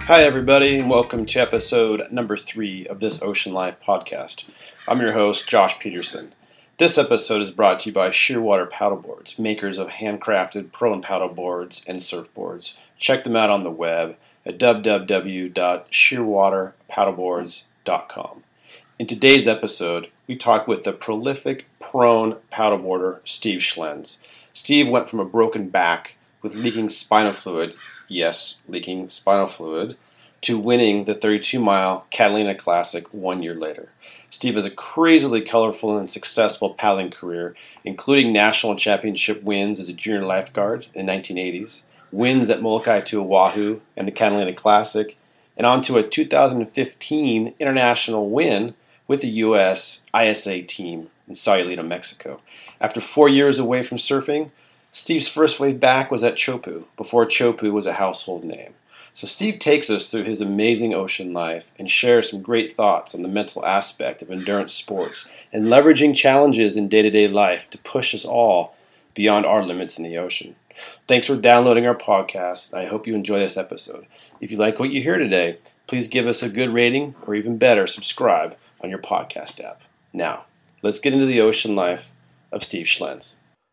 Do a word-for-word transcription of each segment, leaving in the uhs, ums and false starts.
Hi, everybody, and welcome to episode number three of this Ocean Life podcast. I'm your host, Josh Peterson. This episode is brought to you by Shearwater Paddleboards, makers of handcrafted prone paddleboards and surfboards. Check them out on the web at w w w dot shearwater paddleboards dot com. In today's episode, we talk with the prolific prone paddleboarder Steve Schlens. Steve went from a broken back with leaking spinal fluid, yes, leaking spinal fluid, to winning the thirty-two mile Catalina Classic one year later. Steve has a crazily colorful and successful paddling career, including national championship wins as a junior lifeguard in the nineteen eighties, wins at Molokai to Oahu and the Catalina Classic, and on to a two thousand fifteen international win with the U S I S A team in Sayulita, Mexico. After four years away from surfing, Steve's first wave back was at Chopu, before Chopu was a household name. So Steve takes us through his amazing ocean life and shares some great thoughts on the mental aspect of endurance sports and leveraging challenges in day-to-day life to push us all beyond our limits in the ocean. Thanks for downloading our podcast. I hope you enjoy this episode. If you like what you hear today, please give us a good rating or even better, subscribe on your podcast app. Now, let's get into the ocean life of Steve Schlens.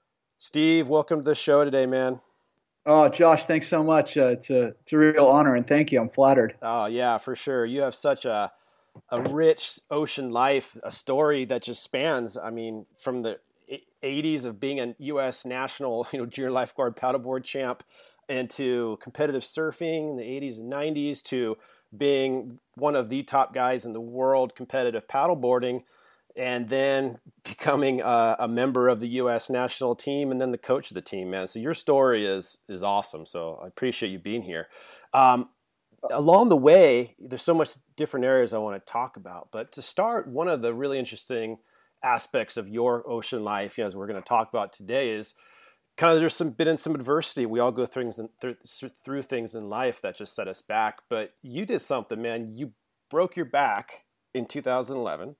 Steve, welcome to the show today, man. Oh, Josh, thanks so much. Uh, it's, a, it's a real honor, and thank you. I'm flattered. Oh, yeah, for sure. You have such a a rich ocean life, a story that just spans, I mean, from the eighties of being a U S national, you know, junior lifeguard paddleboard champ into competitive surfing in the eighties and nineties to being one of the top guys in the world competitive paddleboarding, and then becoming a, a member of the U S national team and then the coach of the team, man. So your story is is awesome. So I appreciate you being here. Um, along the way, there's so much different areas I want to talk about. But to start, one of the really interesting aspects of your ocean life, you know, as we're going to talk about today, is kind of there's some been in some adversity. We all go through things, in, through, through things in life that just set us back. But you did something, man. You broke your back in two thousand eleven.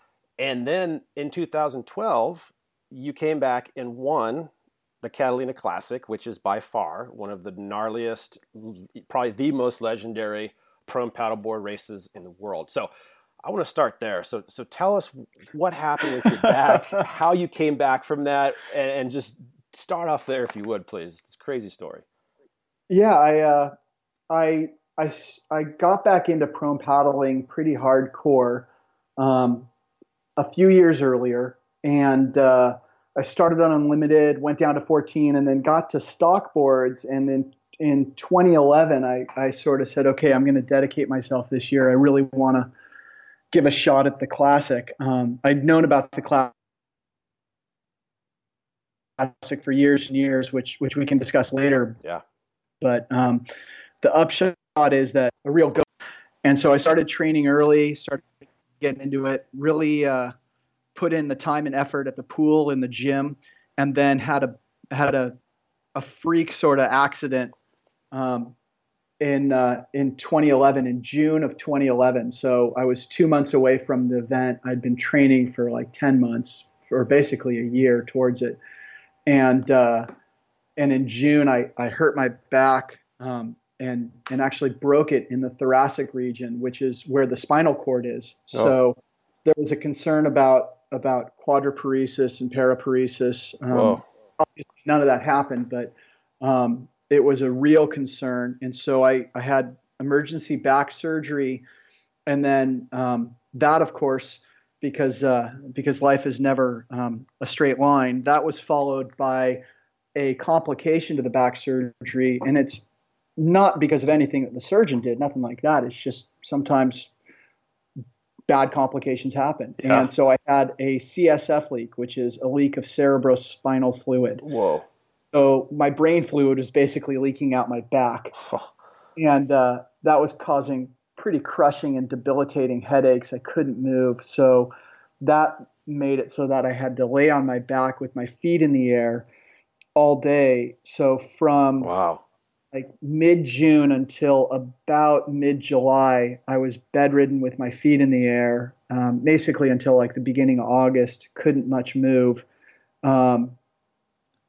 And then in two thousand twelve, you came back and won the Catalina Classic, which is by far one of the gnarliest, probably the most legendary prone paddleboard races in the world. So I want to start there. So so tell us what happened with your back, how you came back from that, and, and just start off there if you would, please. It's a crazy story. Yeah, I, uh, I, I, I got back into prone paddling pretty hardcore. Um, a few years earlier, and uh, I started on Unlimited, went down to fourteen, and then got to stock boards. And then in twenty eleven, I, I sort of said, okay, I'm going to dedicate myself this year. I really want to give a shot at the Classic. Um, I'd known about the Classic for years and years, which which we can discuss later. Yeah. But um, the upshot is that a real go. And so I started training early, started getting into it, really uh, put in the time and effort at the pool in the gym, and then had a had a a freak sort of accident um, in uh, in twenty eleven, in June of twenty eleven. So I was two months away from the event. I'd been training for like ten months, or basically a year towards it, and uh, and in June I I hurt my back. Um, and and actually broke it in the thoracic region, which is where the spinal cord is. Oh. So there was a concern about about quadriparesis and paraparesis. Um, obviously, none of that happened, but um, it was a real concern. And so I, I had emergency back surgery, and then um, that, of course, because uh, because life is never um, a straight line, that was followed by a complication to the back surgery, and it's not because of anything that the surgeon did, nothing like that. It's just sometimes bad complications happen. Yeah. And so I had a C S F leak, which is a leak of cerebrospinal fluid. Whoa. So my brain fluid was basically leaking out my back. and uh, that was causing pretty crushing and debilitating headaches. I couldn't move. So that made it so that I had to lay on my back with my feet in the air all day. So from wow. like mid-June until about mid-July, I was bedridden with my feet in the air, um, basically until like the beginning of August, couldn't much move. Um,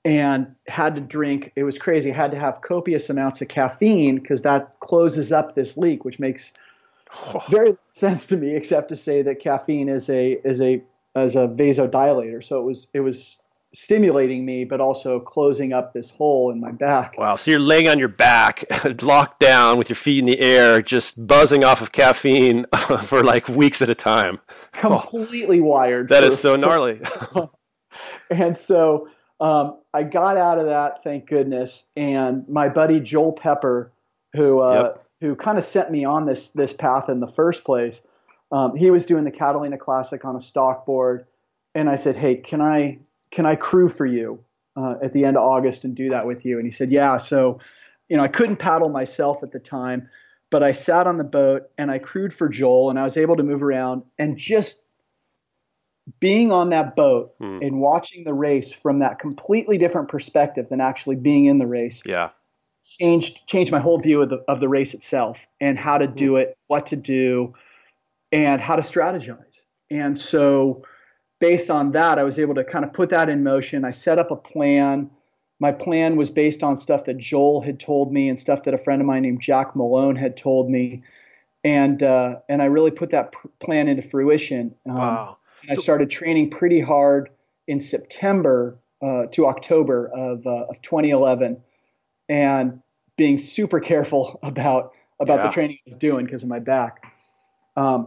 and had to drink. It was crazy. I had to have copious amounts of caffeine because that closes up this leak, which makes very little sense to me, except to say that caffeine is a is a as a vasodilator. So it was it was stimulating me, but also closing up this hole in my back. Wow. So you're laying on your back, locked down with your feet in the air, just buzzing off of caffeine for like weeks at a time. Completely oh, wired. That for, is so gnarly. And so um, I got out of that, thank goodness. And my buddy Joel Pepper, who uh, yep. who kind of set me on this this path in the first place, um, he was doing the Catalina Classic on a stock board. And I said, hey, can I can I crew for you uh, at the end of August and do that with you? And he said, yeah. So, you know, I couldn't paddle myself at the time, but I sat on the boat and I crewed for Joel, and I was able to move around. And just being on that boat hmm. and watching the race from that completely different perspective than actually being in the race yeah. changed changed my whole view of the of the race itself and how to do it, what to do, and how to strategize. And so based on that, I was able to kind of put that in motion. I set up a plan. My plan was based on stuff that Joel had told me and stuff that a friend of mine named Jack Malone had told me. And uh, and I really put that pr- plan into fruition. Um, wow. I started training pretty hard in September uh, to October of uh, of twenty eleven, and being super careful about about yeah. the training I was doing because of my back. Um,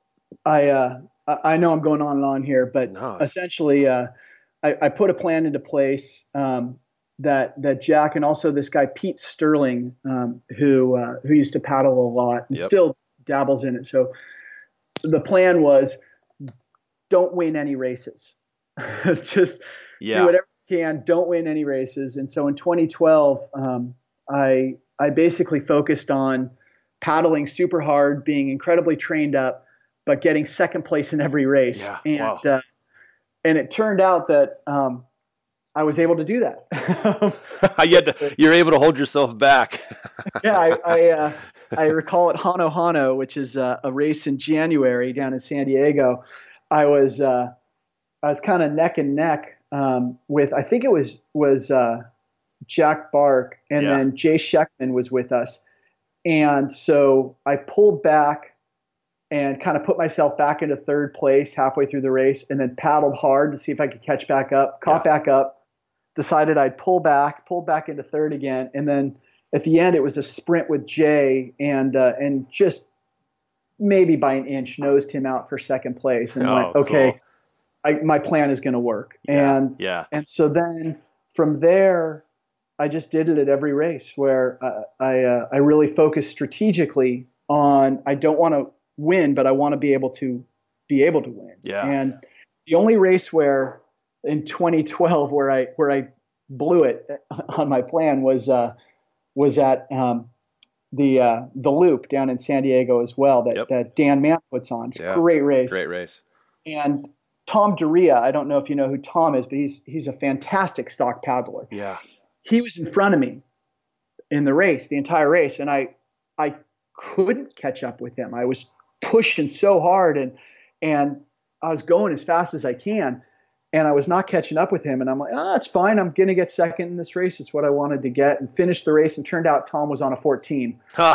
I uh, I know I'm going on and on here, but no, essentially, uh, I, I put a plan into place um, that that Jack and also this guy Pete Sterling, um, who uh, who used to paddle a lot and yep. still dabbles in it. So the plan was, don't win any races. Just yeah. do whatever you can. Don't win any races. And so in twenty twelve, um, I I basically focused on paddling super hard, being incredibly trained up, but getting second place in every race. Yeah. And wow. uh, and it turned out that um, I was able to do that. you had to, you're able to hold yourself back. yeah, I I, uh, I recall at Hano Hano, which is uh, a race in January down in San Diego. I was uh, I was kind of neck and neck um, with, I think it was was uh, Jack Bark, and yeah. then Jay Scheckman was with us. And so I pulled back and kind of put myself back into third place halfway through the race, and then paddled hard to see if I could catch back up, caught yeah. back up, decided I'd pull back, pulled back into third again. And then at the end, it was a sprint with Jay, and uh, and just maybe by an inch nosed him out for second place, and oh, went, okay, cool. I, my plan is going to work. Yeah, and yeah. and so then from there, I just did it at every race where uh, I uh, I really focused strategically on, I don't want to win, but I want to be able to be able to win. Yeah. And the only race where in twenty twelve where I where I blew it on my plan was uh, was at um, the uh, the Loop down in San Diego as well, that, yep. that Dan Mann puts on. Yeah. Great race. Great race. And Tom Doria, I don't know if you know who Tom is, but he's he's a fantastic stock paddler. Yeah. He was in front of me in the race, the entire race, and I I couldn't catch up with him. I was pushing so hard, and and I was going as fast as I can, and I was not catching up with him. And I'm like, oh, it's fine. I'm going to get second in this race. It's what I wanted to get, and finished the race. And turned out Tom was on a fourteen. Huh.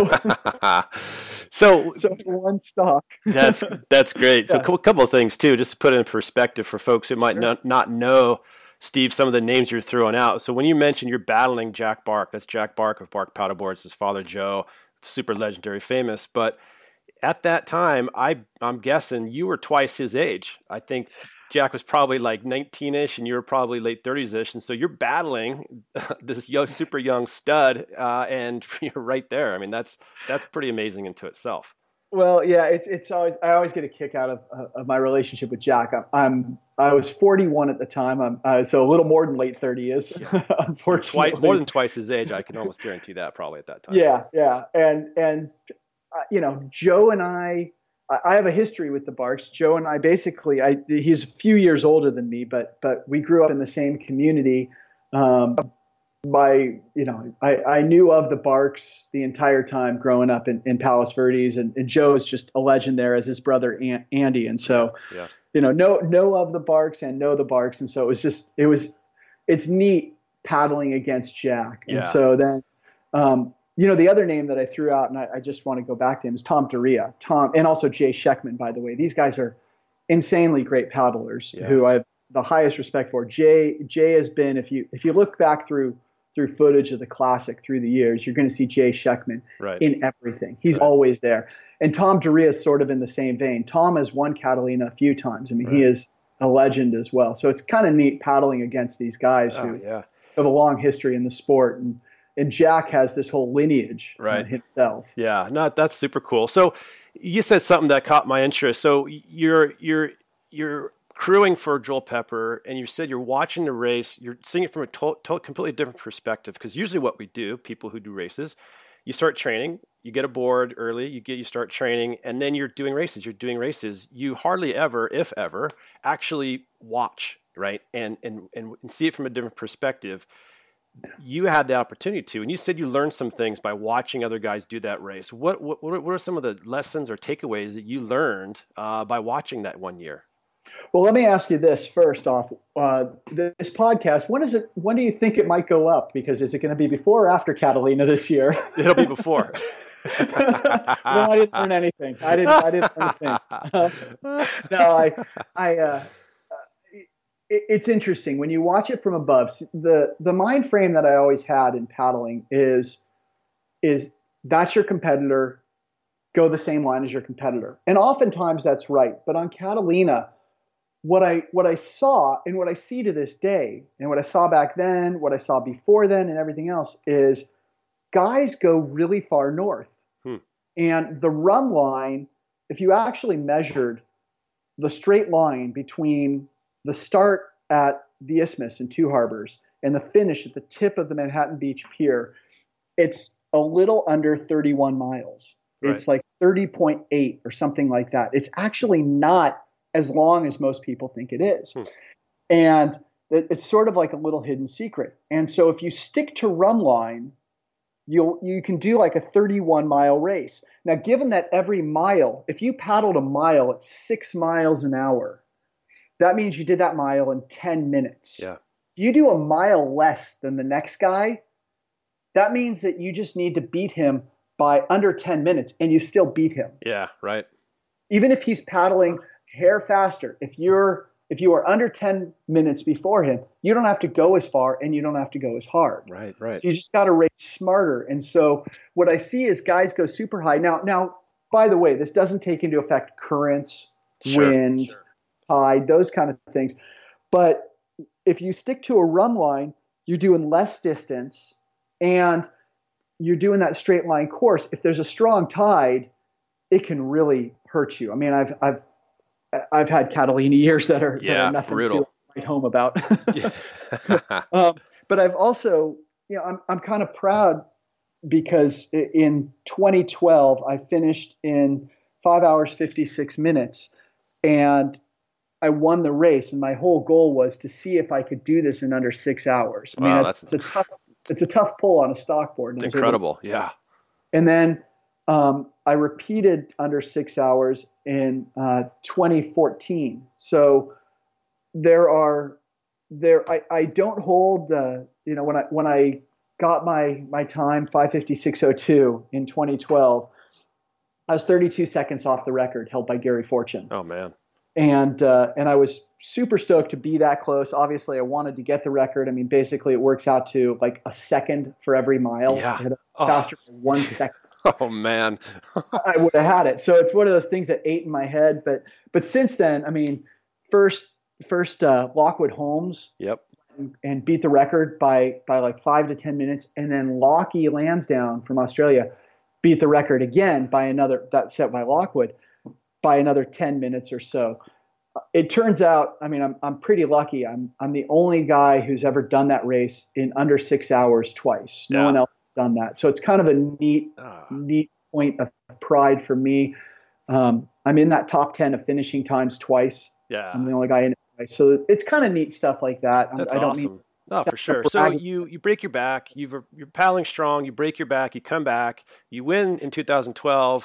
So, so one stock. that's that's great. Yeah. So a couple of things too, just to put it in perspective for folks who might Sure. not, not know, Steve, some of the names you're throwing out. So when you mentioned you're battling Jack Bark, that's Jack Bark of Bark Paddleboards, his father Joe, super legendary, famous. But at that time, I I'm guessing you were twice his age. I think Jack was probably like nineteen-ish, and you were probably late thirties-ish, and so you're battling this young, super young stud, uh, and you're right there. I mean, that's that's pretty amazing into itself. Well, yeah, it's it's always I always get a kick out of of my relationship with Jack. I'm, I'm I was forty-one at the time, I'm uh, so a little more than late thirties. Yeah. Unfortunately, Twice, more than twice his age. I can almost guarantee that probably at that time. Yeah, yeah, and and uh, you know, Joe and I. I have a history with the Barks. Joe and I basically, I, he's a few years older than me, but but we grew up in the same community. Um, by you know, I, I knew of the Barks the entire time growing up in, in Palos Verdes, and, and Joe is just a legend there as his brother Aunt Andy, and so yeah. you know, know know of the Barks and know the Barks, and so it was just it was it's neat paddling against Jack. And Yeah. so then, um, you know, the other name that I threw out, and I, I just want to go back to him, is Tom Doria. Tom, and also Jay Sheckman, by the way. These guys are insanely great paddlers Yeah. who I have the highest respect for. Jay Jay has been, if you if you look back through through footage of the Classic through the years, you're going to see Jay Sheckman Right. in everything. He's Right. always there. And Tom Doria is sort of in the same vein. Tom has won Catalina a few times. I mean, Right. he is a legend as well. So it's kind of neat paddling against these guys Oh, who yeah. have a long history in the sport. And and Jack has this whole lineage uh, Right. himself. Yeah, no, that's super cool. So you said something that caught my interest. So you're you're you're crewing for Joel Pepper, and you said you're watching the race. You're seeing it from a to- to- completely different perspective. Because usually, what we do, people who do races, you start training, you get aboard early, you get you start training, and then you're doing races. You're doing races. You hardly ever, if ever, actually watch, right, and and and, and see it from a different perspective. You had the opportunity to, and you said you learned some things by watching other guys do that race. What what what are some of the lessons or takeaways that you learned uh, by watching that one year? Well, let me ask you this first off. Uh, this podcast, when is it? When do you think it might go up? Because is it going to be before or after Catalina this year? It'll be before. No, I didn't learn anything. I didn't. I didn't learn a thing. Uh, no, I. I. Uh, it, it's interesting when you watch it from above. The the mind frame that I always had in paddling is, is that's your competitor. Go the same line as your competitor, and oftentimes that's right. But on Catalina, what I what I saw and what I see to this day, and what I saw back then, what I saw before then, and everything else is guys go really far north. Hmm. And the run line, if you actually measured the straight line between the start at the Isthmus in Two Harbors and the finish at the tip of the Manhattan Beach Pier, it's a little under thirty-one miles. Right. It's like thirty point eight or something like that. It's actually not as long as most people think it is. Hmm. And it's sort of like a little hidden secret. And so if you stick to run line, you'll, you can do like a thirty-one mile race. Now, given that every mile, if you paddled a mile at six miles an hour, that means you did that mile in ten minutes. Yeah. If you do a mile less than the next guy, that means that you just need to beat him by under ten minutes, and you still beat him. Yeah, right. Even if he's paddling hair faster, if you're if you are under ten minutes before him, you don't have to go as far and you don't have to go as hard. Right, right. So you just got to race smarter. And so what I see is guys go super high. Now, now, by the way, this doesn't take into effect currents, Sure, wind, sure. tide, those kind of things. But if you stick to a run line, you're doing less distance and you're doing that straight line course. If there's a strong tide, it can really hurt you. I mean, I've I've I've had Catalina years that are, Yeah, that are nothing brutal. to write home about. um, but I've also, you know, I'm I'm kind of proud because in twenty twelve I finished in five hours fifty-six minutes, and I won the race. And my whole goal was to see if I could do this in under six hours. I mean, Wow, it's, that's it's a tough it's a tough pull on a stock board. It's And incredible. Yeah. And then um, I repeated under six hours in uh, twenty fourteen. So there are there. I, I don't hold. Uh, you know, when I when I got my my time five fifty-six oh two in twenty twelve, I was thirty-two seconds off the record held by Gary Fortune. Oh man. And uh, and I was super stoked to be that close. Obviously, I wanted to get the record. I mean, basically, it works out to like a second for every mile. Yeah. I had a Oh. faster for one second. Oh man. I would have had it. So it's one of those things that ate in my head. But but since then, I mean, first first uh, Lockwood Holmes Yep. and, and beat the record by by like five to ten minutes, and then Lockie Lansdowne from Australia beat the record again by another that set by Lockwood by another ten minutes or so. It turns out, I mean, I'm I'm pretty lucky. I'm I'm the only guy who's ever done that race in under six hours twice. No Yeah. one else has done that. So it's kind of a neat Ah. neat point of pride for me. Um, I'm in that top ten of finishing times twice. Yeah. I'm the only guy in it twice. So it's kind of neat stuff like that. That's I don't awesome. mean Oh, for that's sure. a So brag. you you break your back. You've you're paddling strong. You break your back. You come back. You win in two thousand twelve,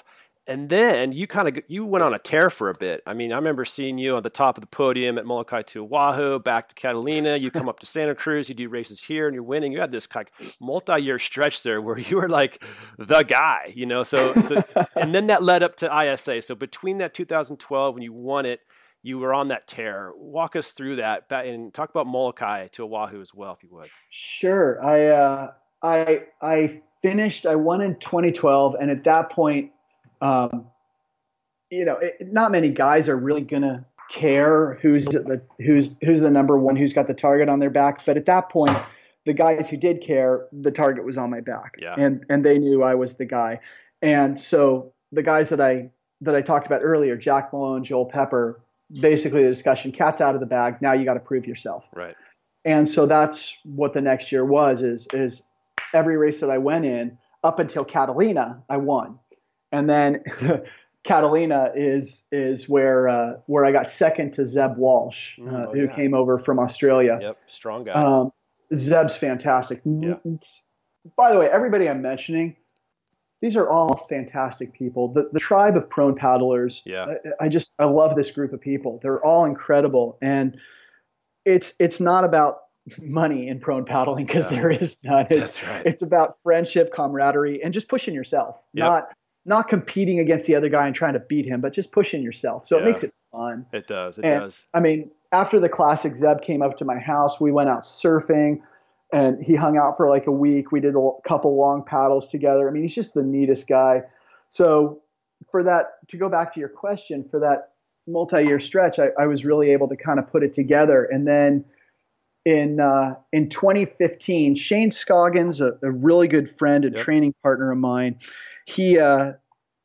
And then you kind of you went on a tear for a bit. I mean, I remember seeing you on the top of the podium at Molokai to Oahu, back to Catalina. You come up to Santa Cruz, you do races here, and you're winning. You had this kind of multi-year stretch there where you were like the guy, you know. So, so and then that led up to I S A. So between that two thousand twelve when you won it, you were on that tear. Walk us through that and talk about Molokai to Oahu as well, if you would. Sure. I uh, I I finished. I won in twenty twelve, and at that point. Um, you know, it, not many guys are really gonna care who's the who's who's the number one, who's got the target on their back. But at that point, the guys who did care, the target was on my back, yeah. and and they knew I was the guy. And so the guys that I that I talked about earlier, Jack Malone, Joel Pepper, basically the discussion: cat's out of the bag. Now you got to prove yourself. Right. And so that's what the next year was. Is is every race that I went in up until Catalina, I won. And then Catalina is is where uh, where I got second to Zeb Walsh, uh, oh, who yeah. came over from Australia. Yep, strong guy. Um, Zeb's fantastic. Yeah. By the way, everybody I'm mentioning, these are all fantastic people. The the tribe of prone paddlers. Yeah. I, I just I love this group of people. They're all incredible, and it's it's not about money in prone paddling because yeah. there is none. It's, That's right. It's about friendship, camaraderie, and just pushing yourself. Yep. Not Not competing against the other guy and trying to beat him, but just pushing yourself. So yeah. it makes it fun. It does. It and, does. I mean, after the classic, Zeb came up to my house. We went out surfing, and he hung out for like a week. We did a couple long paddles together. I mean, he's just the neatest guy. So for that, to go back to your question, for that multi-year stretch, I, I was really able to kind of put it together. And then in uh, in twenty fifteen, Shane Scoggins, a, a really good friend and yep. training partner of mine, He uh,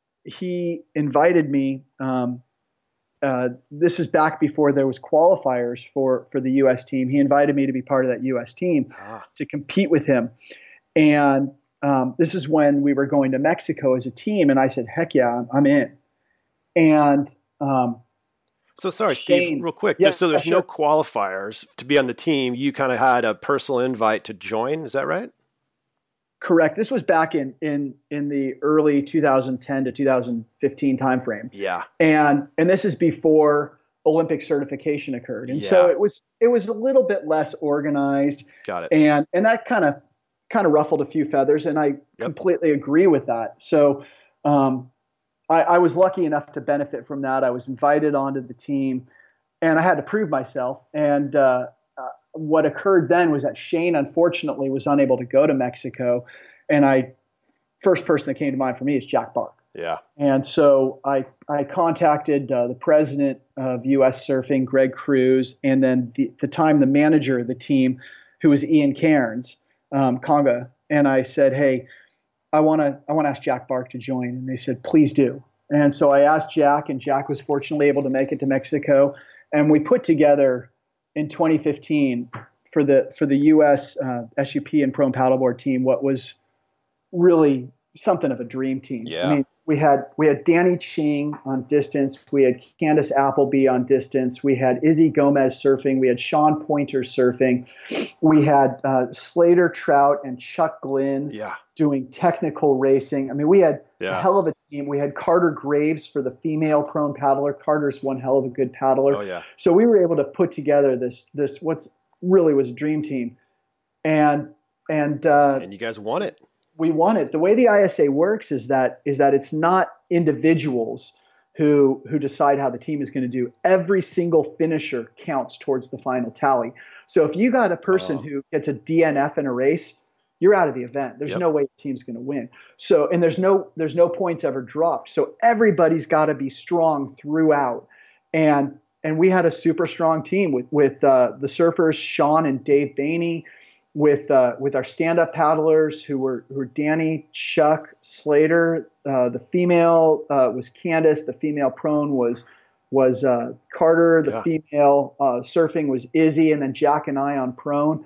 he invited me. Um, uh, this is back before there was qualifiers for, for the U S team. He invited me to be part of that U S team ah. to compete with him. And um, this is when we were going to Mexico as a team. And I said, heck yeah, I'm, I'm in. And um, so sorry, Shane, Steve, real quick. Yeah, so there's sure. no qualifiers to be on the team. You kind of had a personal invite to join. Is that right? Correct. This was back in, in, in the early two thousand ten to two thousand fifteen timeframe. Yeah. And, and this is before Olympic certification occurred. And yeah. so it was, it was a little bit less organized. Got it. And, and that kind of, kind of ruffled a few feathers. And I yep. completely agree with that. So, um, I, I was lucky enough to benefit from that. I was invited onto the team and I had to prove myself. And, uh, what occurred then was that Shane, unfortunately, was unable to go to Mexico. And I, first person that came to mind for me is Jack Bark. Yeah. And so I, I contacted uh, the president of U S Surfing, Greg Cruz, and then the, the time the manager of the team, who was Ian Cairns, um, Conga. And I said, hey, I want to I want to ask Jack Bark to join. And they said, please do. And so I asked Jack, and Jack was fortunately able to make it to Mexico. And we put together in twenty fifteen for the for the U S uh, S U P and Prone Paddleboard team what was really something of a dream team. Yeah. I mean, we had we had Danny Ching on distance, we had Candace Appleby on distance, we had Izzy Gomez surfing, we had Sean Pointer surfing, we had uh, Slater Trout and Chuck Glynn yeah. doing technical racing. I mean, we had yeah. a hell of a team. We had Carter Graves for the female prone paddler. Carter's one hell of a good paddler. Oh, yeah. So we were able to put together this this what's really was a dream team, and and uh, and you guys won it. We won it. The way the I S A works is that is that it's not individuals who who decide how the team is going to do. Every single finisher counts towards the final tally. So if you got a person oh. who gets a D N F in a race, you're out of the event. There's yep. no way the team's going to win. So, and there's no there's no points ever dropped. So everybody's got to be strong throughout. And and we had a super strong team with with uh, the surfers, Sean and Dave Bainey, with uh, with our stand-up paddlers who were who were Danny, Chuck, Slater. Uh, the female uh, was Candace. The female prone was was uh, Carter. The yeah. female uh, surfing was Izzy, and then Jack and I on prone.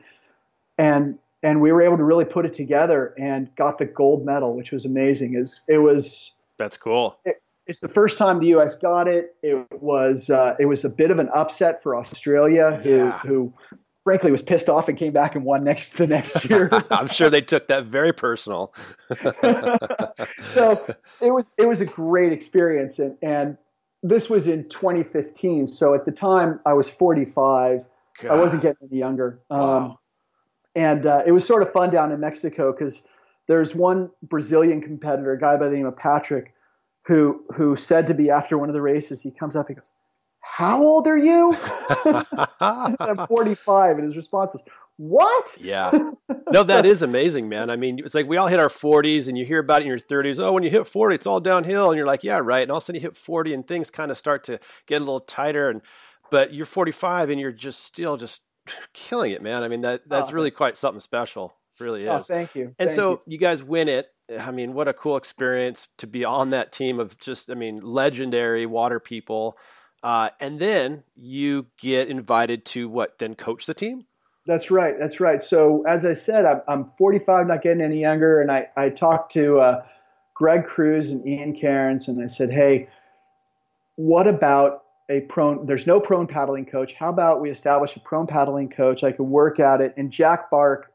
And And we were able to really put it together and got the gold medal, which was amazing. It was, it was That's cool. It, it's the first time the U S got it. It was uh, it was a bit of an upset for Australia, who yeah. who frankly was pissed off and came back and won next the next year. I'm sure they took that very personal. So it was it was a great experience, and and this was in twenty fifteen. So at the time I was forty-five. God. I wasn't getting any younger. Um, wow. And uh, it was sort of fun down in Mexico because there's one Brazilian competitor, a guy by the name of Patrick, who who said to me after one of the races, he comes up, he goes, "How old are you?" I'm forty-five, and his response was, "What?" Yeah. No, that is amazing, man. I mean, it's like we all hit our forties, and you hear about it in your thirties. Oh, when you hit forty, it's all downhill, and you're like, yeah, right. And all of a sudden you hit forty, and things kind of start to get a little tighter. And but you're forty-five, and you're just still just killing it, man. I mean, that that's oh, really quite something special. It really is. Oh, thank you. And thank so you. you guys win it. I mean, what a cool experience to be on that team of just, I mean, legendary water people. Uh, and then you get invited to what, then coach the team? That's right. That's right. So as I said, I'm, I'm forty-five, not getting any younger. And I, I talked to uh, Greg Cruz and Ian Cairns, and I said, hey, what about a prone, there's no prone paddling coach. How about we establish a prone paddling coach? I could work at it. And Jack Bark,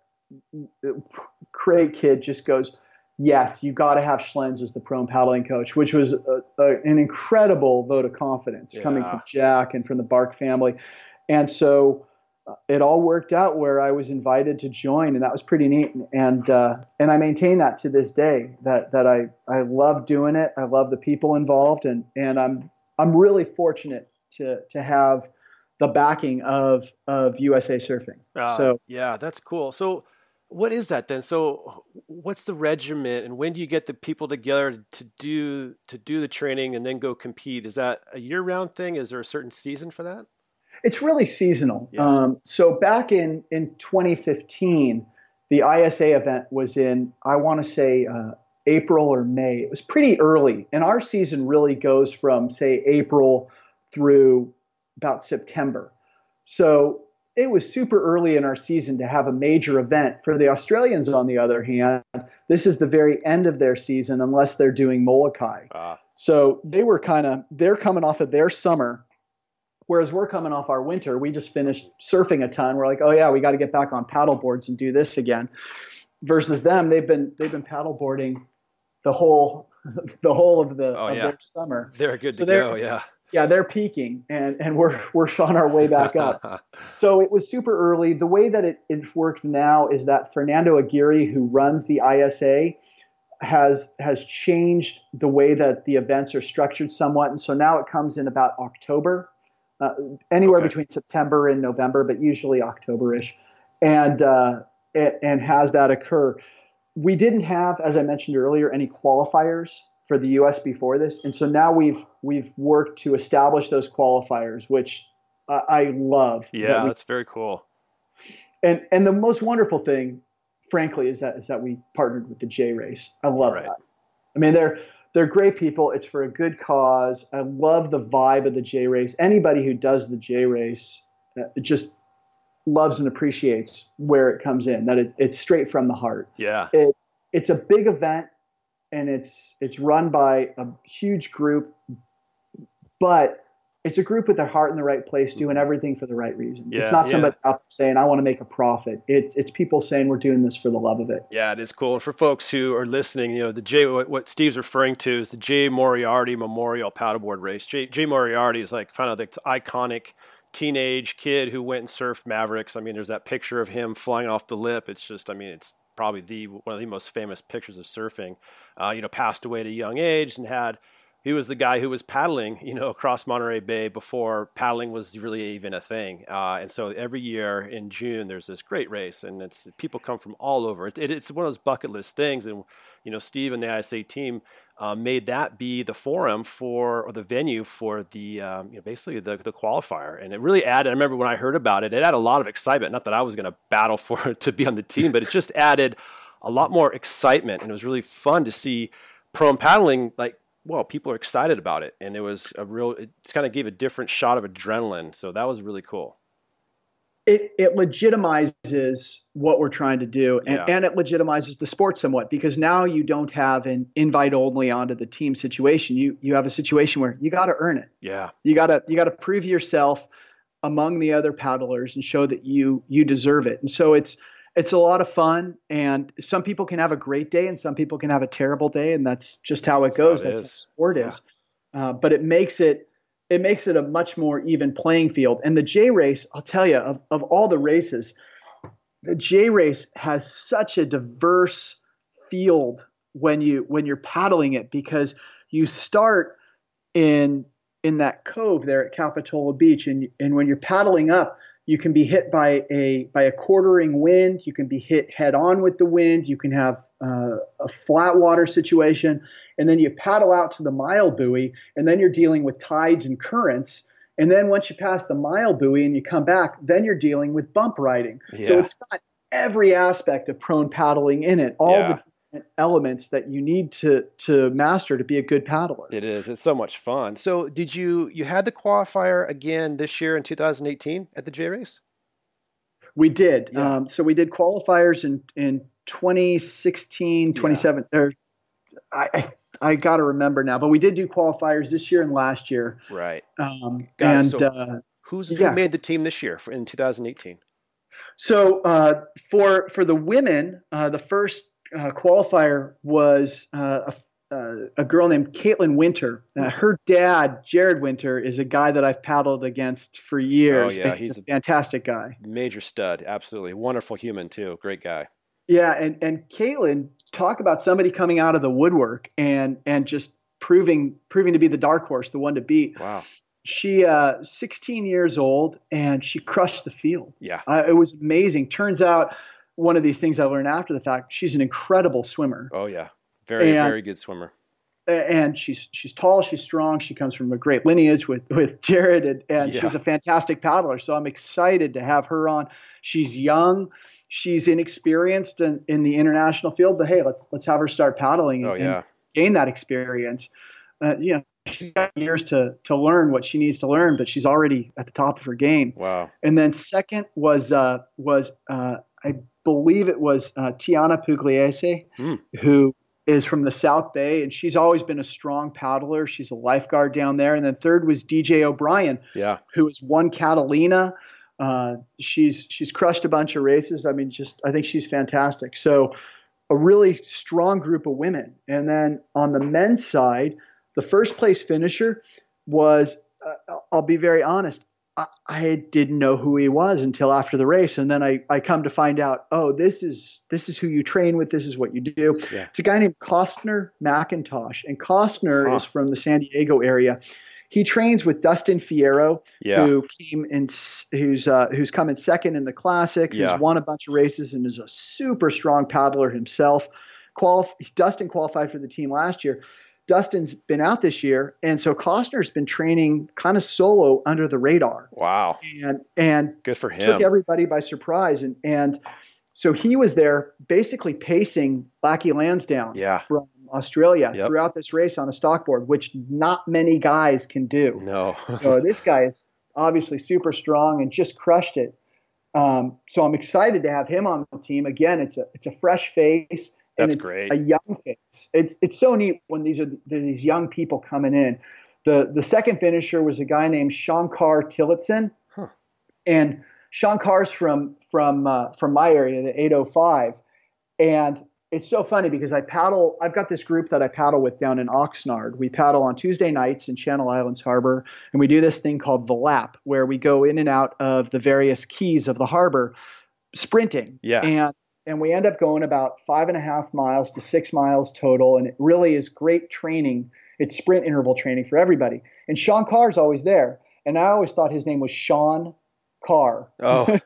Craig kid, just goes, yes, you got to have Schlenz as the prone paddling coach, which was a, a, an incredible vote of confidence yeah. coming from Jack and from the Bark family. And so uh, it all worked out where I was invited to join, and that was pretty neat. And uh, and I maintain that to this day, that that I, I love doing it. I love the people involved, and and I'm I'm really fortunate to to have the backing of of U S A Surfing. Uh, so yeah, that's cool. So what is that then? So what's the regiment, and when do you get the people together to do to do the training and then go compete? Is that a year-round thing? Is there a certain season for that? It's really seasonal. Yeah. Um, so back in in twenty fifteen, the I S A event was in, I want to say, uh, April or May. It was pretty early, and our season really goes from, say, April through about September. So it was super early in our season to have a major event. For the Australians, on the other hand, this is the very end of their season unless they're doing Molokai. Ah. So they were kind of, they're coming off of their summer, whereas we're coming off our winter. We just finished surfing a ton. We're like, oh yeah, we got to get back on paddle boards and do this again. Versus them, they've been they've been paddleboarding the whole the whole of the oh, of yeah. their summer. They're good so to go, yeah. Yeah, they're peaking, and, and we're we're on our way back up. So it was super early. The way that it, it worked now is that Fernando Aguirre, who runs the I S A, has has changed the way that the events are structured somewhat, and so now it comes in about October, uh, anywhere okay. between September and November, but usually October-ish, and uh, it, and has that occur. We didn't have, as I mentioned earlier, any qualifiers for the U S before this, and so now we've we've worked to establish those qualifiers, which uh, I love. Yeah, that we, that's very cool. And and the most wonderful thing, frankly, is that is that we partnered with the J Race. I love right. that. I mean, they're they're great people. It's for a good cause. I love the vibe of the J Race. Anybody who does the J Race uh, just loves and appreciates where it comes in. That it, it's straight from the heart. Yeah. It it's a big event. And it's it's run by a huge group, but it's a group with their heart in the right place, doing everything for the right reason. Yeah, it's not yeah. somebody out there saying, I want to make a profit. It's it's people saying we're doing this for the love of it. Yeah, it is cool. And for folks who are listening, you know, the J what, what Steve's referring to is the Jay Moriarty Memorial Paddleboard Race. Jay, Jay Moriarty is like kind of the iconic teenage kid who went and surfed Mavericks. I mean, there's that picture of him flying off the lip. It's just, I mean, it's probably the one of the most famous pictures of surfing. Uh, you know, passed away at a young age and had, he was the guy who was paddling, you know, across Monterey Bay before paddling was really even a thing. Uh, and so every year in June, there's this great race, and it's people come from all over. It, it, it's one of those bucket list things. And, you know, Steve and the I S A team uh, made that be the forum for, or the venue for the, um, you know, basically the, the qualifier. And it really added, I remember when I heard about it, it added a lot of excitement. Not that I was going to battle for it to be on the team, but it just added a lot more excitement. And it was really fun to see pro paddling, like, well, people are excited about it. And it was a real, it kind of gave a different shot of adrenaline. So that was really cool. It it legitimizes what we're trying to do, and, Yeah. and it legitimizes the sport somewhat, because now you don't have an invite only onto the team situation. You you have a situation where you got to earn it. Yeah. You gotta you gotta prove yourself. among the other paddlers and show that you you deserve it. And so it's it's a lot of fun. And some people can have a great day, and some people can have a terrible day, and that's just how it That's goes. how it That's is. how sport Yeah. is. Uh, but it makes it it makes it a much more even playing field. And the J race, I'll tell you, of of all the races, the J race has such a diverse field when you when you're paddling it, because you start in in that cove there at Capitola Beach, and and when you're paddling up, you can be hit by a by a quartering wind. You can be hit head on with the wind. You can have uh, a flat water situation, and then you paddle out to the mile buoy, and then you're dealing with tides and currents. And then once you pass the mile buoy and you come back, then you're dealing with bump riding. Yeah. So it's got every aspect of prone paddling in it, all Yeah. the different elements that you need to to master to be a good paddler. It is. It's so much fun. So did you, you had the qualifier again this year in two thousand eighteen at the J Race? We did. Yeah. Um, so we did qualifiers in, in twenty sixteen, twenty seventeen. Or I, I, I got to remember now, but we did do qualifiers this year and last year. Right. Um, Got it. and So uh, who's, yeah. who made the team this year for, in two thousand eighteen? so uh, for for the women, uh, the first uh, qualifier was uh, a, uh, a girl named Caitlin Winter. Uh, her dad, Jared Winter, is a guy that I've paddled against for years. Oh, yeah, and he's, he's a a- fantastic guy. Major stud. Absolutely. Wonderful human too. Great guy. Yeah, and and Caitlin, talk about somebody coming out of the woodwork and and just proving proving to be the dark horse, the one to beat. Wow. She uh, sixteen years old, and she crushed the field. Yeah. Uh, it was amazing. Turns out, one of these things I learned after the fact, she's an incredible swimmer, Oh yeah. Very, And- very good swimmer. A- and she's she's tall, she's strong, she comes from a great lineage with with Jared, and, and Yeah. she's a fantastic paddler. So I'm excited to have her on. She's young. She's inexperienced in, in the international field, but hey, let's let's have her start paddling and, Oh yeah. and gain that experience. Uh, you know, she's got years to to learn what she needs to learn, but she's already at the top of her game. Wow. And then second was uh, was uh, I believe it was uh, Tiana Pugliese, Hmm. who is from the South Bay, and she's always been a strong paddler. She's a lifeguard down there. And then third was D J O'Brien, Yeah. who has won Catalina. Uh, she's she's crushed a bunch of races. I mean, just I think she's fantastic. So a really strong group of women. And then on the men's side, the first place finisher was, uh, I'll be very honest, I, I didn't know who he was until after the race. And then I, I come to find out, oh, this is this is who you train with. This is what you do. Yeah. It's a guy named Costner McIntosh. And Costner Huh. is from the San Diego area. He trains with Dustin Fierro, Yeah. who came in, who's uh, who's come in second in the Classic, Yeah. who's won a bunch of races and is a super strong paddler himself. Qualif- Dustin qualified for the team last year. Dustin's been out this year, and so Costner's been training kind of solo under the radar, Wow. and and Good for took him. everybody by surprise. And and so he was there basically pacing Blackie Lansdowne Yeah. from Australia Yep. throughout this race on a stockboard, which not many guys can do. No. So this guy is obviously super strong and just crushed it. Um, so I'm excited to have him on the team. Again, it's a it's a fresh face, and That's it's great. a young face. It's it's so neat when these are these young people coming in. The the second finisher was a guy named Shankar Tillotson, Huh. and Shankar's from from uh, from my area, the eight oh five, and it's so funny because I paddle. I've got this group that I paddle with down in Oxnard. We paddle on Tuesday nights in Channel Islands Harbor, and we do this thing called the lap, where we go in and out of the various keys of the harbor, sprinting. Yeah. And and we end up going about five and a half miles to six miles total, and it really is great training. It's sprint interval training for everybody. And Sean Carr's always there, and I always thought his name was Sean Carr. Oh.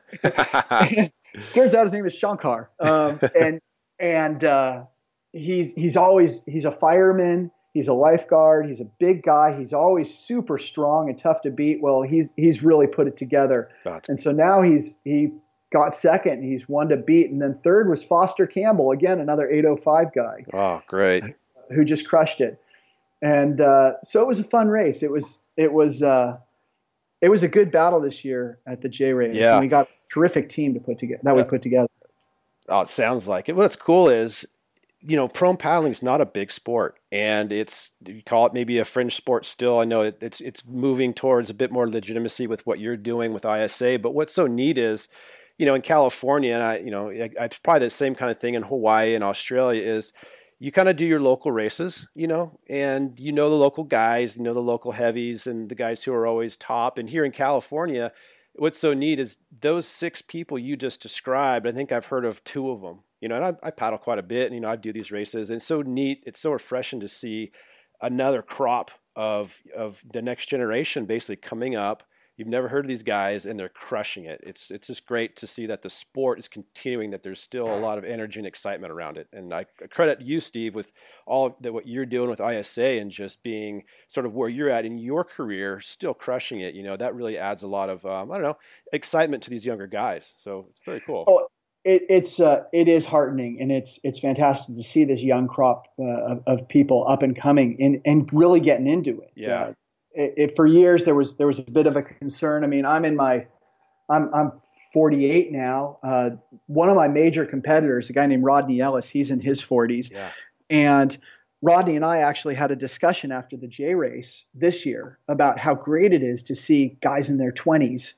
Turns out his name is Shankar. Um, and and uh, he's he's always he's a fireman. He's a lifeguard. He's a big guy. He's always super strong and tough to beat. Well, he's he's really put it together. That's- And so now he's he got second. He's one to beat. And then third was Foster Campbell, again another eight oh five guy Oh, great. who just crushed it. And uh, so it was a fun race. It was it was uh, it was a good battle this year at the J Race. Yeah. And we got a terrific team to put together that we Yeah. put together. Oh, it sounds like it. What's cool is you know, prone paddling is not a big sport, and it's, you call it maybe a fringe sport still. I know it, it's it's moving towards a bit more legitimacy with what you're doing with I S A. But what's so neat is, you know, in California, and I, you know, I, I probably the same kind of thing in Hawaii and Australia is, you kind of do your local races, you know, and you know the local guys, you know the local heavies, and the guys who are always top. And here in California, what's so neat is those six people you just described. I think I've heard of two of them. You know, and I, I paddle quite a bit, and, you know, I do these races, and it's so neat. It's so refreshing to see another crop of of the next generation basically coming up. You've never heard of these guys, and they're crushing it. It's it's just great to see that the sport is continuing, that there's still a lot of energy and excitement around it. And I credit you, Steve, with all that what you're doing with I S A and just being sort of where you're at in your career, still crushing it. You know, that really adds a lot of, um, I don't know, excitement to these younger guys. So it's very cool. Oh. It, it's uh, it is heartening, and it's it's fantastic to see this young crop uh, of, of people up and coming and, and really getting into it. Yeah. Uh, it, it. For years there was there was a bit of a concern. I mean, I'm in my I'm I'm forty-eight now. Uh, one of my major competitors, a guy named Rodney Ellis, he's in his forties, Yeah. and Rodney and I actually had a discussion after the J race this year about how great it is to see guys in their twenties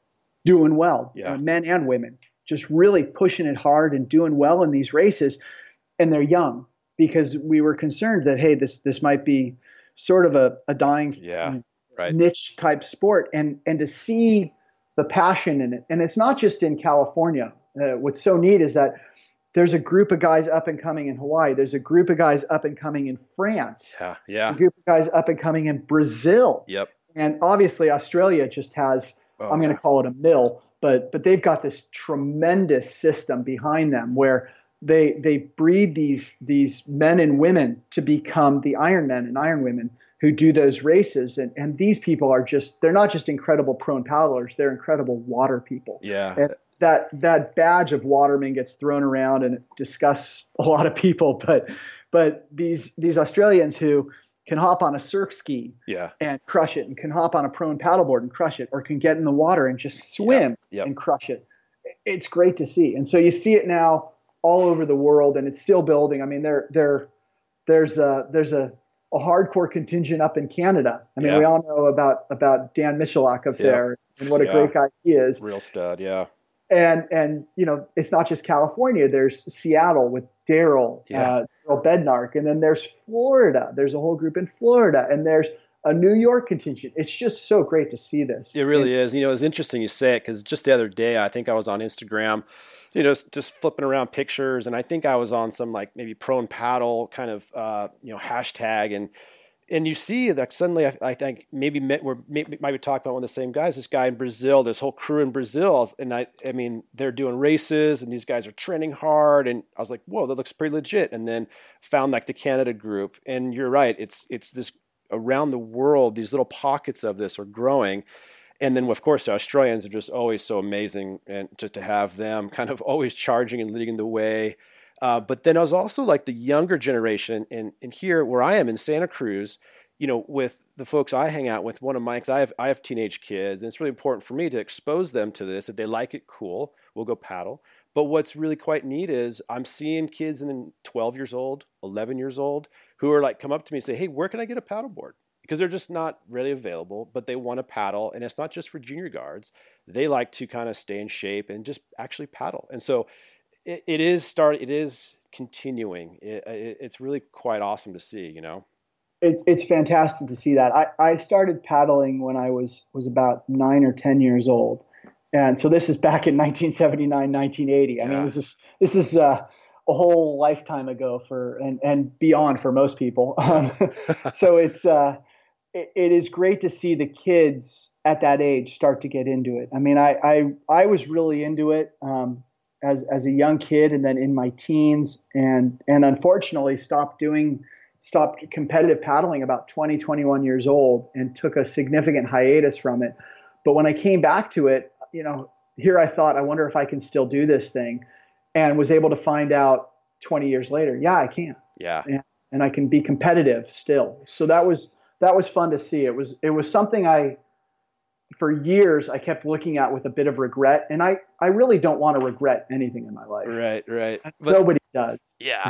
doing well, Yeah. uh, men and women, just really pushing it hard and doing well in these races, and they're young, because we were concerned that, hey, this this might be sort of a, a dying Yeah, right. niche type sport, and and to see the passion in it. And it's not just in California. Uh, what's so neat is that there's a group of guys up and coming in Hawaii. There's a group of guys up and coming in France. Yeah, yeah. There's a group of guys up and coming in Brazil. Yep. And obviously Australia just has, Oh, I'm going yeah. to call it a mill, but but they've got this tremendous system behind them where they they breed these these men and women to become the Ironmen and Ironwomen who do those races. And and these people are just, they're not just incredible prone paddlers, they're incredible water people. Yeah. And that that badge of waterman gets thrown around and it disgusts a lot of people, but but these these Australians who can hop on a surf ski Yeah. and crush it, and can hop on a prone paddleboard and crush it, or can get in the water and just swim Yep. Yep. and crush it. It's great to see. And so you see it now all over the world, and it's still building. I mean, there there there's a there's a, a hardcore contingent up in Canada. I mean, Yeah. we all know about about Dan Michalak up Yep. there and what a Yeah. great guy he is. Real stud. Yeah. And and you know, it's not just California. There's Seattle with Daryl, Yeah. uh, Daryl Bednark, and then there's Florida. There's a whole group in Florida, and there's a New York contingent. It's just so great to see this. It really is. You know, it's interesting you say it, because just the other day, I think I was on Instagram, you know, just flipping around pictures, and I think I was on some like maybe prone paddle kind of, uh, you know, hashtag, and and you see that suddenly, I, I think maybe met, we're maybe might be talking about one of the same guys. This guy in Brazil, this whole crew in Brazil, and I, I mean, they're doing races, and these guys are training hard, and I was like, whoa, that looks pretty legit. And then found like the Canada group, and you're right, it's it's this around the world, these little pockets of this are growing. And then, of course, the Australians are just always so amazing, and just to have them kind of always charging and leading the way. Uh, but then I was also like the younger generation, and, and here where I am in Santa Cruz, you know, with the folks I hang out with, one of my, cause I have, I have teenage kids, and it's really important for me to expose them to this. If they like it, cool, we'll go paddle. But what's really quite neat is I'm seeing kids in twelve years old, eleven years old, who are like, come up to me and say, hey, where can I get a paddleboard? Because they're just not really available, but they want to paddle. And it's not just for junior guards. They like to kind of stay in shape and just actually paddle. And so it, it is start. It is continuing. It, it, it's really quite awesome to see, you know? It's it's fantastic to see that. I, I started paddling when I was was about nine or ten years old. And so this is back in nineteen seventy-nine, nineteen eighty. I Yeah. mean, this is this is uh, a whole lifetime ago for and, and beyond for most people. Um, so it's uh, it, it is great to see the kids at that age start to get into it. I mean, I I, I was really into it um, as as a young kid, and then in my teens, and and unfortunately stopped doing stopped competitive paddling about twenty, twenty-one years old, and took a significant hiatus from it. But when I came back to it, you know, here I thought, I wonder if I can still do this thing, and was able to find out twenty years later, yeah, I can. Yeah. And, and I can be competitive still. So that was, that was fun to see. It was, it was something I, for years, I kept looking at with a bit of regret. And I, I really don't want to regret anything in my life. Right, right. But Nobody does. yeah, but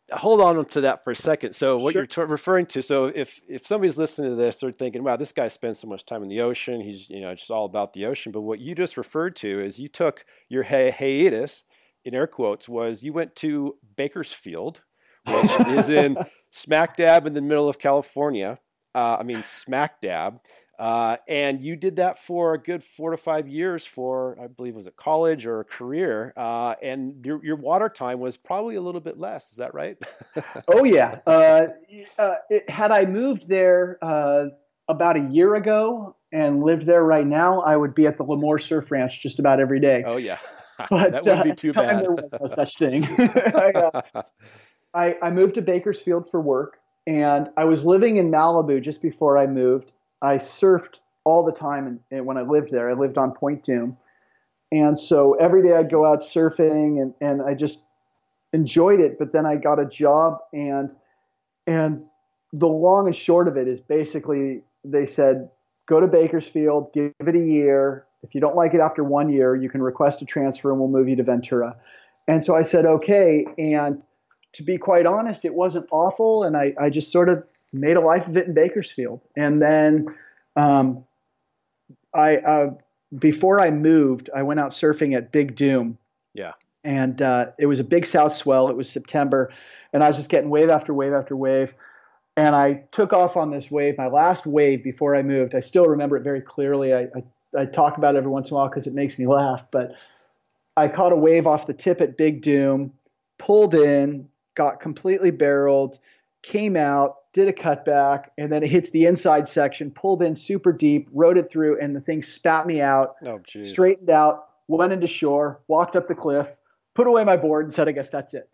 hold on to that for a second. So what Sure. you're t- referring to, so if, if somebody's listening to this, they're thinking, wow, this guy spends so much time in the ocean. He's, you know, just all about the ocean. But what you just referred to is you took your hi- hiatus, in air quotes, was you went to Bakersfield, which is in smack dab in the middle of California. Uh, I mean, smack dab. Uh, and you did that for a good four to five years for, I believe, was it college or a career? Uh, and your, your water time was probably a little bit less. Is that right? Oh yeah. Uh, uh, it, had I moved there uh, about a year ago and lived there right now, I would be at the Lemoore Surf Ranch just about every day. Oh yeah, But that wouldn't uh, be at too the time, bad. there was no such thing. I, uh, I, I moved to Bakersfield for work, and I was living in Malibu just before I moved. I surfed all the time, and, and when I lived there, I lived on Point Doom, and so every day I'd go out surfing, and, and I just enjoyed it. But then I got a job, and and the long and short of it is basically they said, go to Bakersfield, give it a year. If you don't like it after one year, you can request a transfer, and we'll move you to Ventura. And so I said, okay. And to be quite honest, it wasn't awful. And I, I just sort of made a life of it in Bakersfield. And then um, I, uh, before I moved, I went out surfing at Big Doom. Yeah. And uh, it was a big south swell. It was September. And I was just getting wave after wave after wave. And I took off on this wave, my last wave before I moved. I still remember it very clearly. I, I, I talk about it every once in a while because it makes me laugh. But I caught a wave off the tip at Big Doom, pulled in, got completely barreled, came out, did a cutback, and then it hits the inside section, pulled in super deep, rode it through, and the thing spat me out, Oh, geez. Straightened out, went into shore, walked up the cliff, put away my board, and said, I guess that's it.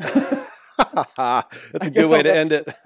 That's a good way to end it.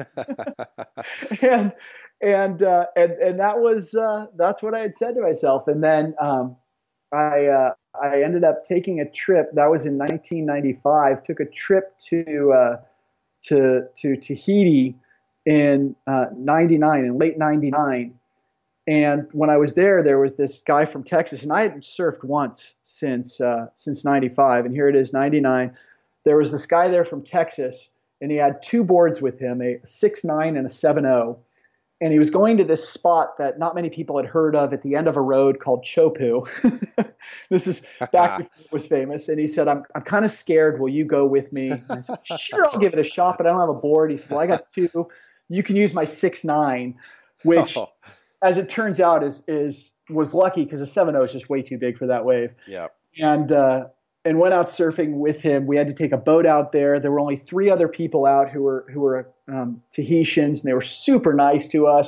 and and, uh, and and that was uh, that's what I had said to myself. And then um, I uh, I ended up taking a trip. That was in nineteen ninety-five. Took a trip to uh, to to Tahiti in uh, ninety-nine, in late ninety-nine. And when I was there, there was this guy from Texas, and I hadn't surfed once since uh, since ninety-five. And here it is, ninety-nine. There was this guy there from Texas, and he had two boards with him, a six nine and a seven oh. And he was going to this spot that not many people had heard of at the end of a road called Chopu. This is back before it was famous. And he said, I'm I'm kind of scared. Will you go with me? And I said, sure, I'll give it a shot, but I don't have a board. He said, well, I got two. You can use my six nine, which, oh. as it turns out, is is was lucky because the seven oh is just way too big for that wave. Yeah. And uh, and went out surfing with him. We had to take a boat out there. There were only three other people out who were who were um, Tahitians, and they were super nice to us.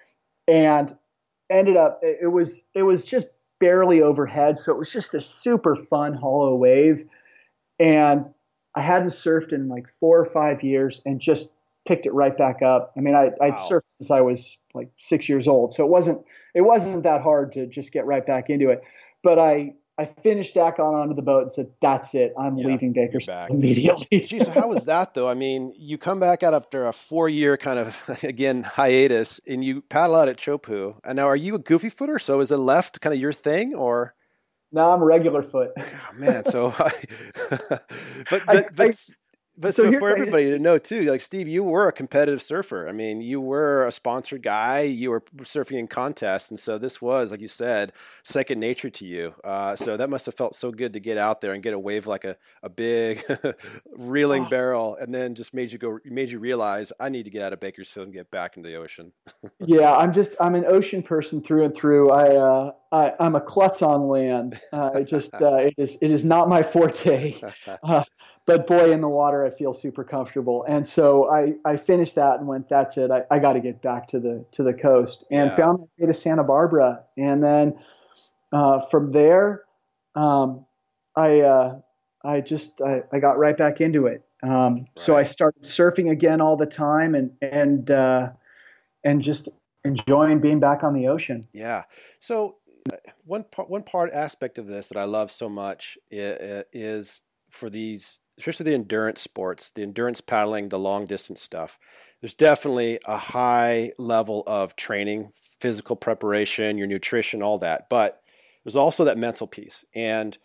And ended up, it was it was just barely overhead, so it was just this super fun hollow wave. And I hadn't surfed in like four or five years, and just picked it right back up. I mean, I, I'd wow. surfed since I was like six years old, so it wasn't it wasn't that hard to just get right back into it. But I. I finished back on onto the boat and said, that's it. I'm yeah, leaving Bakersfield immediately. Geez, so how was that though? I mean, you come back out after a four year kind of, again, hiatus, and you paddle out at Chopu. And now are you a goofy footer? So is it left kind of your thing, or? No, I'm a regular foot. Oh, man. So, I, but, but, I, but, I, But so, so for everybody just, to know too, like Steve, you were a competitive surfer. I mean, you were a sponsored guy. You were surfing in contests, and so this was, like you said, second nature to you. Uh, so that must have felt so good to get out there and get a wave like a a big reeling oh. barrel, and then just made you go, made you realize I need to get out of Bakersfield and get back into the ocean. Yeah, I'm just I'm an ocean person through and through. I, uh, I I'm a klutz on land. Uh, it just uh, it is it is not my forte. Uh, But boy, in the water, I feel super comfortable. And so I, I finished that and went, that's it. I, I got to get back to the to the coast, and yeah. found my way to Santa Barbara. And then uh, from there, um, I uh, I just I, I got right back into it. Um, right. So I started surfing again all the time, and and uh, and just enjoying being back on the ocean. Yeah. So one part one part aspect of this that I love so much is, is for these. Especially the endurance sports, the endurance paddling, the long distance stuff. There's definitely a high level of training, physical preparation, your nutrition, all that. But there's also that mental piece. And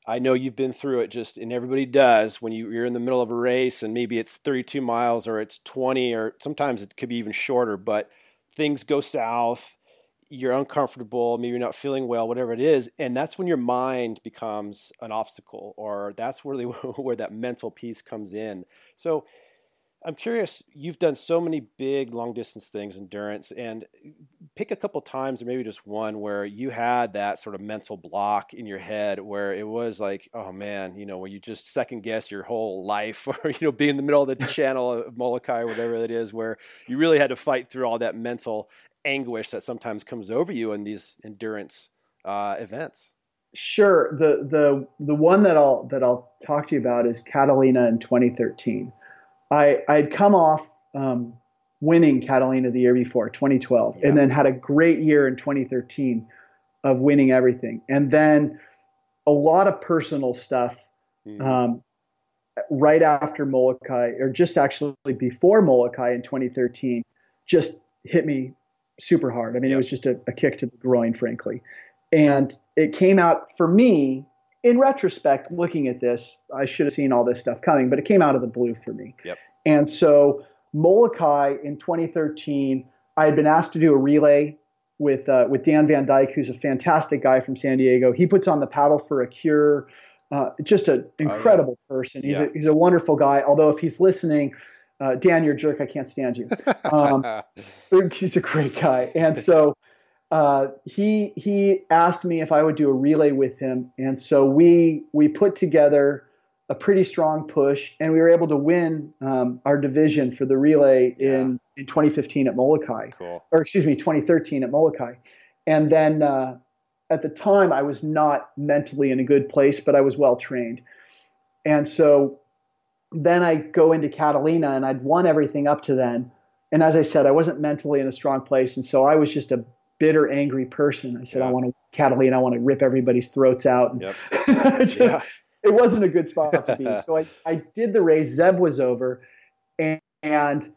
I know you've been through it just, and everybody does when you, you're in the middle of a race and maybe it's thirty-two miles or it's twenty, or sometimes it could be even shorter, but things go south, you're uncomfortable, maybe you're not feeling well, whatever it is. And that's when your mind becomes an obstacle, or that's really where that mental piece comes in. So I'm curious, you've done so many big long distance things, endurance, and pick a couple times or maybe just one where you had that sort of mental block in your head where it was like, oh man, you know, where you just second guess your whole life, or, you know, be in the middle of the channel of Molokai or whatever it is, where you really had to fight through all that mental anguish that sometimes comes over you in these endurance uh, events. Sure. The, the, the one that I'll, that I'll talk to you about is Catalina in twenty thirteen. I, I'd come off um, winning Catalina the year before, twenty twelve, yeah. and then had a great year in twenty thirteen of winning everything. And then a lot of personal stuff mm. um, right after Molokai, or just actually before Molokai in twenty thirteen, just hit me super hard. I mean, yep. It was just a, a kick to the groin, frankly. And it came out for me. In retrospect, looking at this, I should have seen all this stuff coming, but it came out of the blue for me. Yep. And so Molokai in twenty thirteen, I had been asked to do a relay with uh, with Dan Van Dyke, who's a fantastic guy from San Diego. He puts on the Paddle for a Cure. Uh, just an incredible oh, yeah. person. He's, yeah. a, he's a wonderful guy. Although if he's listening, uh, Dan, you're a jerk. I can't stand you. Um, he's a great guy. And so Uh, he he asked me if I would do a relay with him, and so we we put together a pretty strong push, and we were able to win um, our division for the relay yeah. in, in twenty fifteen at Molokai, cool. or excuse me, twenty thirteen at Molokai. And then uh, at the time, I was not mentally in a good place, but I was well trained, and so then I go into Catalina, and I'd won everything up to then, and as I said, I wasn't mentally in a strong place, and so I was just a bitter, angry person. I said, yeah. I want to Catalina, I want to rip everybody's throats out. And yep. just, yeah. It wasn't a good spot to be. So I, I did the race. Zeb was over, and, and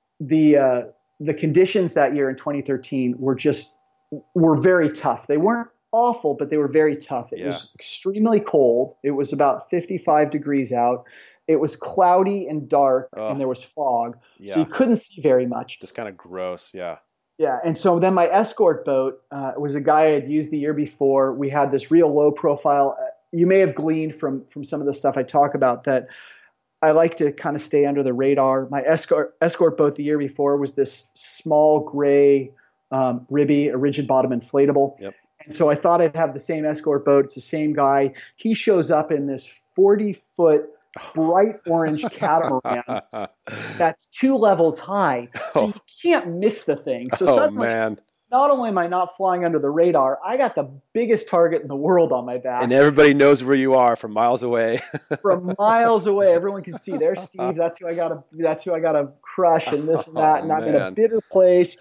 the uh, the conditions that year in twenty thirteen were just were very tough. They weren't awful, but they were very tough. It yeah. was extremely cold. It was about fifty-five degrees out. It was cloudy and dark, oh. and there was fog, yeah. so you couldn't see very much. Just kind of gross, yeah. Yeah, and so then my escort boat uh, was a guy I had used the year before. We had this real low profile. You may have gleaned from from some of the stuff I talk about that I like to kind of stay under the radar. My escort escort boat the year before was this small gray um, ribby, a rigid bottom inflatable. Yep. And so I thought I'd have the same escort boat. It's the same guy. He shows up in this forty foot bright orange catamaran that's two levels high, so oh. you can't miss the thing. So oh, suddenly, man. Not only am I not flying under the radar, I got the biggest target in the world on my back. And everybody knows where you are from miles away. From miles away, everyone can see. There's Steve. That's who I got to. That's who I got to crush, and this and that. Oh, and I'm man. in a bitter place.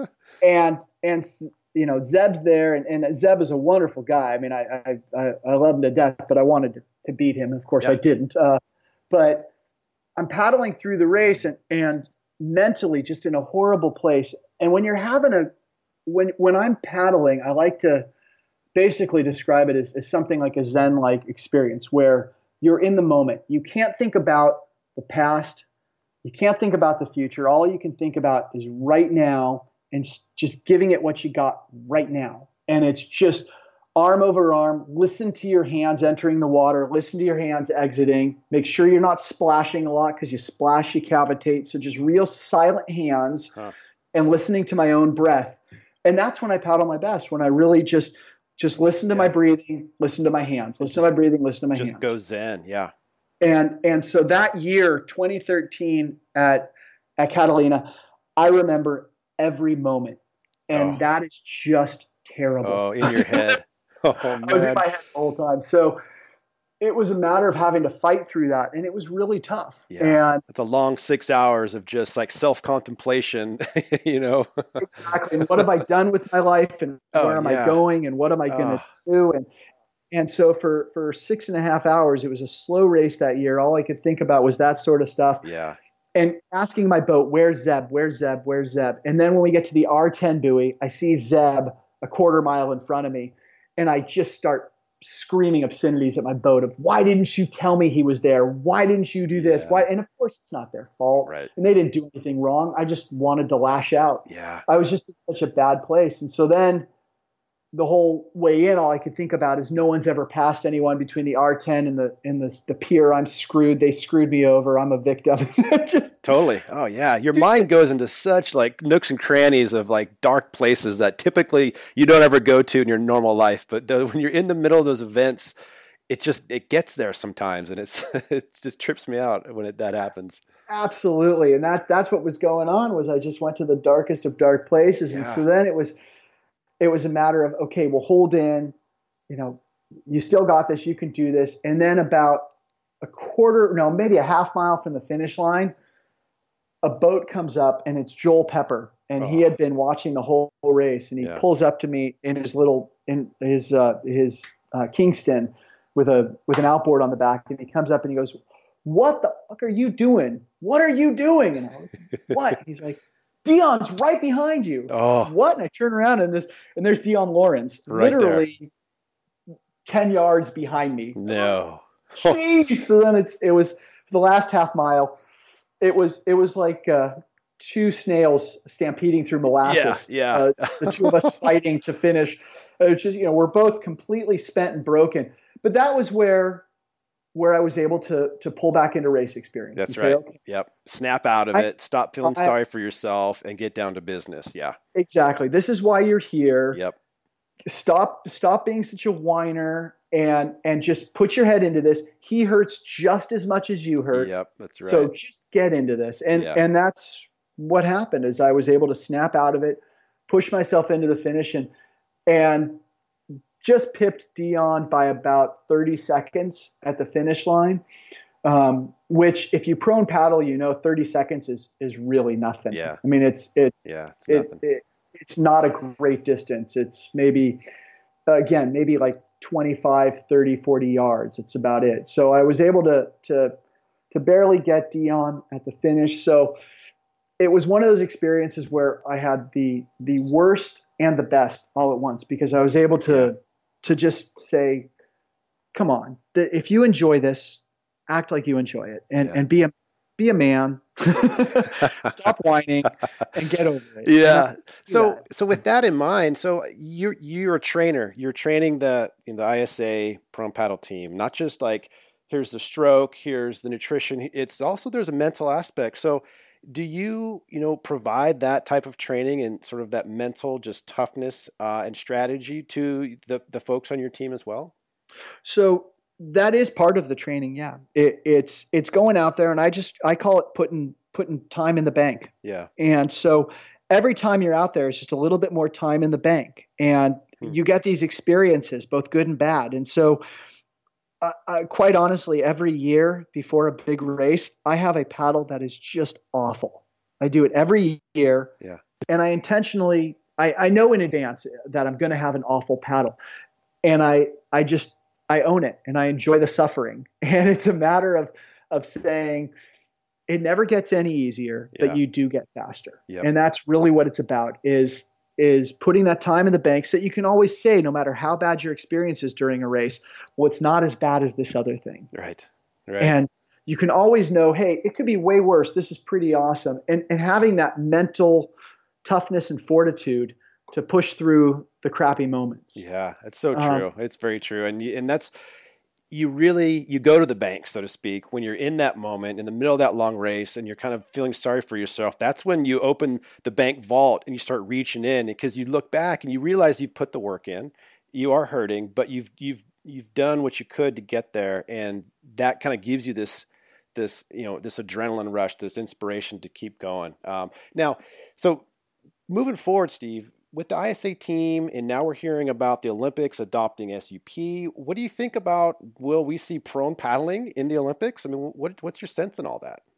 and and you know, Zeb's there, and, and Zeb is a wonderful guy. I mean, I I I love him to death, but I wanted to, to beat him. Of course, yeah. I didn't. Uh, but I'm paddling through the race, and and mentally just in a horrible place. And when you're having a When when I'm paddling, I like to basically describe it as, as something like a Zen-like experience where you're in the moment. You can't think about the past. You can't think about the future. All you can think about is right now and just giving it what you got right now. And it's just arm over arm. Listen to your hands entering the water. Listen to your hands exiting. Make sure you're not splashing a lot because you splash, you cavitate. So just real silent hands huh. and listening to my own breath. And that's when I paddle my best, when I really just just listen to yeah. my breathing, listen to my hands, listen just, to my breathing, listen to my just hands. Just go zen, yeah. And and so that year, twenty thirteen at at Catalina, I remember every moment. And oh. that is just terrible. Oh, in your head. Oh, man. I was in my head the whole time. So it was a matter of having to fight through that, and it was really tough. Yeah, and it's a long six hours of just like self-contemplation, you know. Exactly. And what have I done with my life, and oh, where am yeah. I going, and what am I oh. going to do? And and so for for six and a half hours, it was a slow race that year. All I could think about was that sort of stuff. Yeah. And asking my boat, where's Zeb? Where's Zeb? Where's Zeb? And then when we get to the R ten buoy, I see Zeb a quarter mile in front of me, and I just start screaming obscenities at my boat of, why didn't you tell me he was there? Why didn't you do this? Yeah. Why? And of course it's not their fault. Right. And they didn't do anything wrong. I just wanted to lash out. Yeah. I was just in such a bad place. And so then the whole way in, all I could think about is no one's ever passed anyone between the R ten and the and the, the pier. I'm screwed. They screwed me over. I'm a victim. Just totally. Oh yeah. Your mind goes into such like nooks and crannies of like dark places that typically you don't ever go to in your normal life. But the, when you're in the middle of those events, it just, it gets there sometimes. And it's, it just trips me out when it, that happens. Absolutely. And that, that's what was going on was I just went to the darkest of dark places. Yeah. And so then it was, it was a matter of, okay, well, hold in, you know, you still got this, you can do this. And then about a quarter, no, maybe a half mile from the finish line, a boat comes up and it's Joel Pepper. And oh. he had been watching the whole race and he yeah. pulls up to me in his little, in his, uh, his uh, Kingston with a, with an outboard on the back. And he comes up and he goes, what the fuck are you doing? What are you doing? And I was like, what? He's like, Dion's right behind you. Oh, what? And I turn around and this, and there's Dion Lawrence, right literally there. ten yards behind me. No. Jeez. So then it's, it was the last half mile. It was, it was like uh, two snails stampeding through molasses. Yeah. yeah. uh, the two of us fighting to finish. It's just, you know, we're both completely spent and broken. But that was where, where I was able to to pull back into race experience. That's say, right. Okay, yep. Snap out of I, it. Stop feeling I, sorry for yourself and get down to business. Yeah. Exactly. This is why you're here. Yep. Stop stop being such a whiner and and just put your head into this. He hurts just as much as you hurt. Yep, that's right. So just get into this. And yeah. and that's what happened is I was able to snap out of it, push myself into the finish and and just pipped Dion by about thirty seconds at the finish line, um, which if you prone paddle, you know, thirty seconds is is really nothing. Yeah. I mean, it's it's yeah, it's it, nothing. It, it's not a great distance. It's maybe, again, maybe like twenty-five, thirty, forty yards. It's about it. So I was able to to to barely get Dion at the finish. So it was one of those experiences where I had the the worst and the best all at once because I was able to. Yeah. to just say, come on, the, if you enjoy this, act like you enjoy it and, yeah. and be a, be a man, stop whining and get over it. Yeah. So, that. so with that in mind, so you're, you're a trainer, you're training the, in the I S A prone paddle team, not just like, here's the stroke, here's the nutrition. It's also, there's a mental aspect. So do you, you know, provide that type of training and sort of that mental just toughness uh, and strategy to the, the folks on your team as well? So that is part of the training. Yeah. It, it's, it's going out there and I just, I call it putting, putting time in the bank. Yeah. And so every time you're out there, it's just a little bit more time in the bank and hmm. you get these experiences, both good and bad. And so Uh, I, quite honestly, every year before a big race, I have a paddle that is just awful. I do it every year. Yeah. And I intentionally, I, I know in advance that I'm going to have an awful paddle. And I, I just, I own it and I enjoy the suffering. And it's a matter of, of saying it never gets any easier, yeah. but you do get faster. Yep. And that's really what it's about is is putting that time in the bank so that you can always say, no matter how bad your experience is during a race, well, it's not as bad as this other thing. Right. Right. And you can always know, hey, it could be way worse. This is pretty awesome. And, and having that mental toughness and fortitude to push through the crappy moments. Yeah, it's so true. Um, it's very true. And you, and that's, you really, you go to the bank, so to speak, when you're in that moment, in the middle of that long race, and you're kind of feeling sorry for yourself. That's when you open the bank vault and you start reaching in because you look back and you realize you've put the work in. You are hurting, but you've you've you've done what you could to get there, and that kind of gives you this this you know this adrenaline rush, this inspiration to keep going. Um, now, so moving forward, Steve, with the I S A team, and now we're hearing about the Olympics adopting S U P. What do you think about, will we see prone paddling in the Olympics? I mean, what, what's your sense in all that?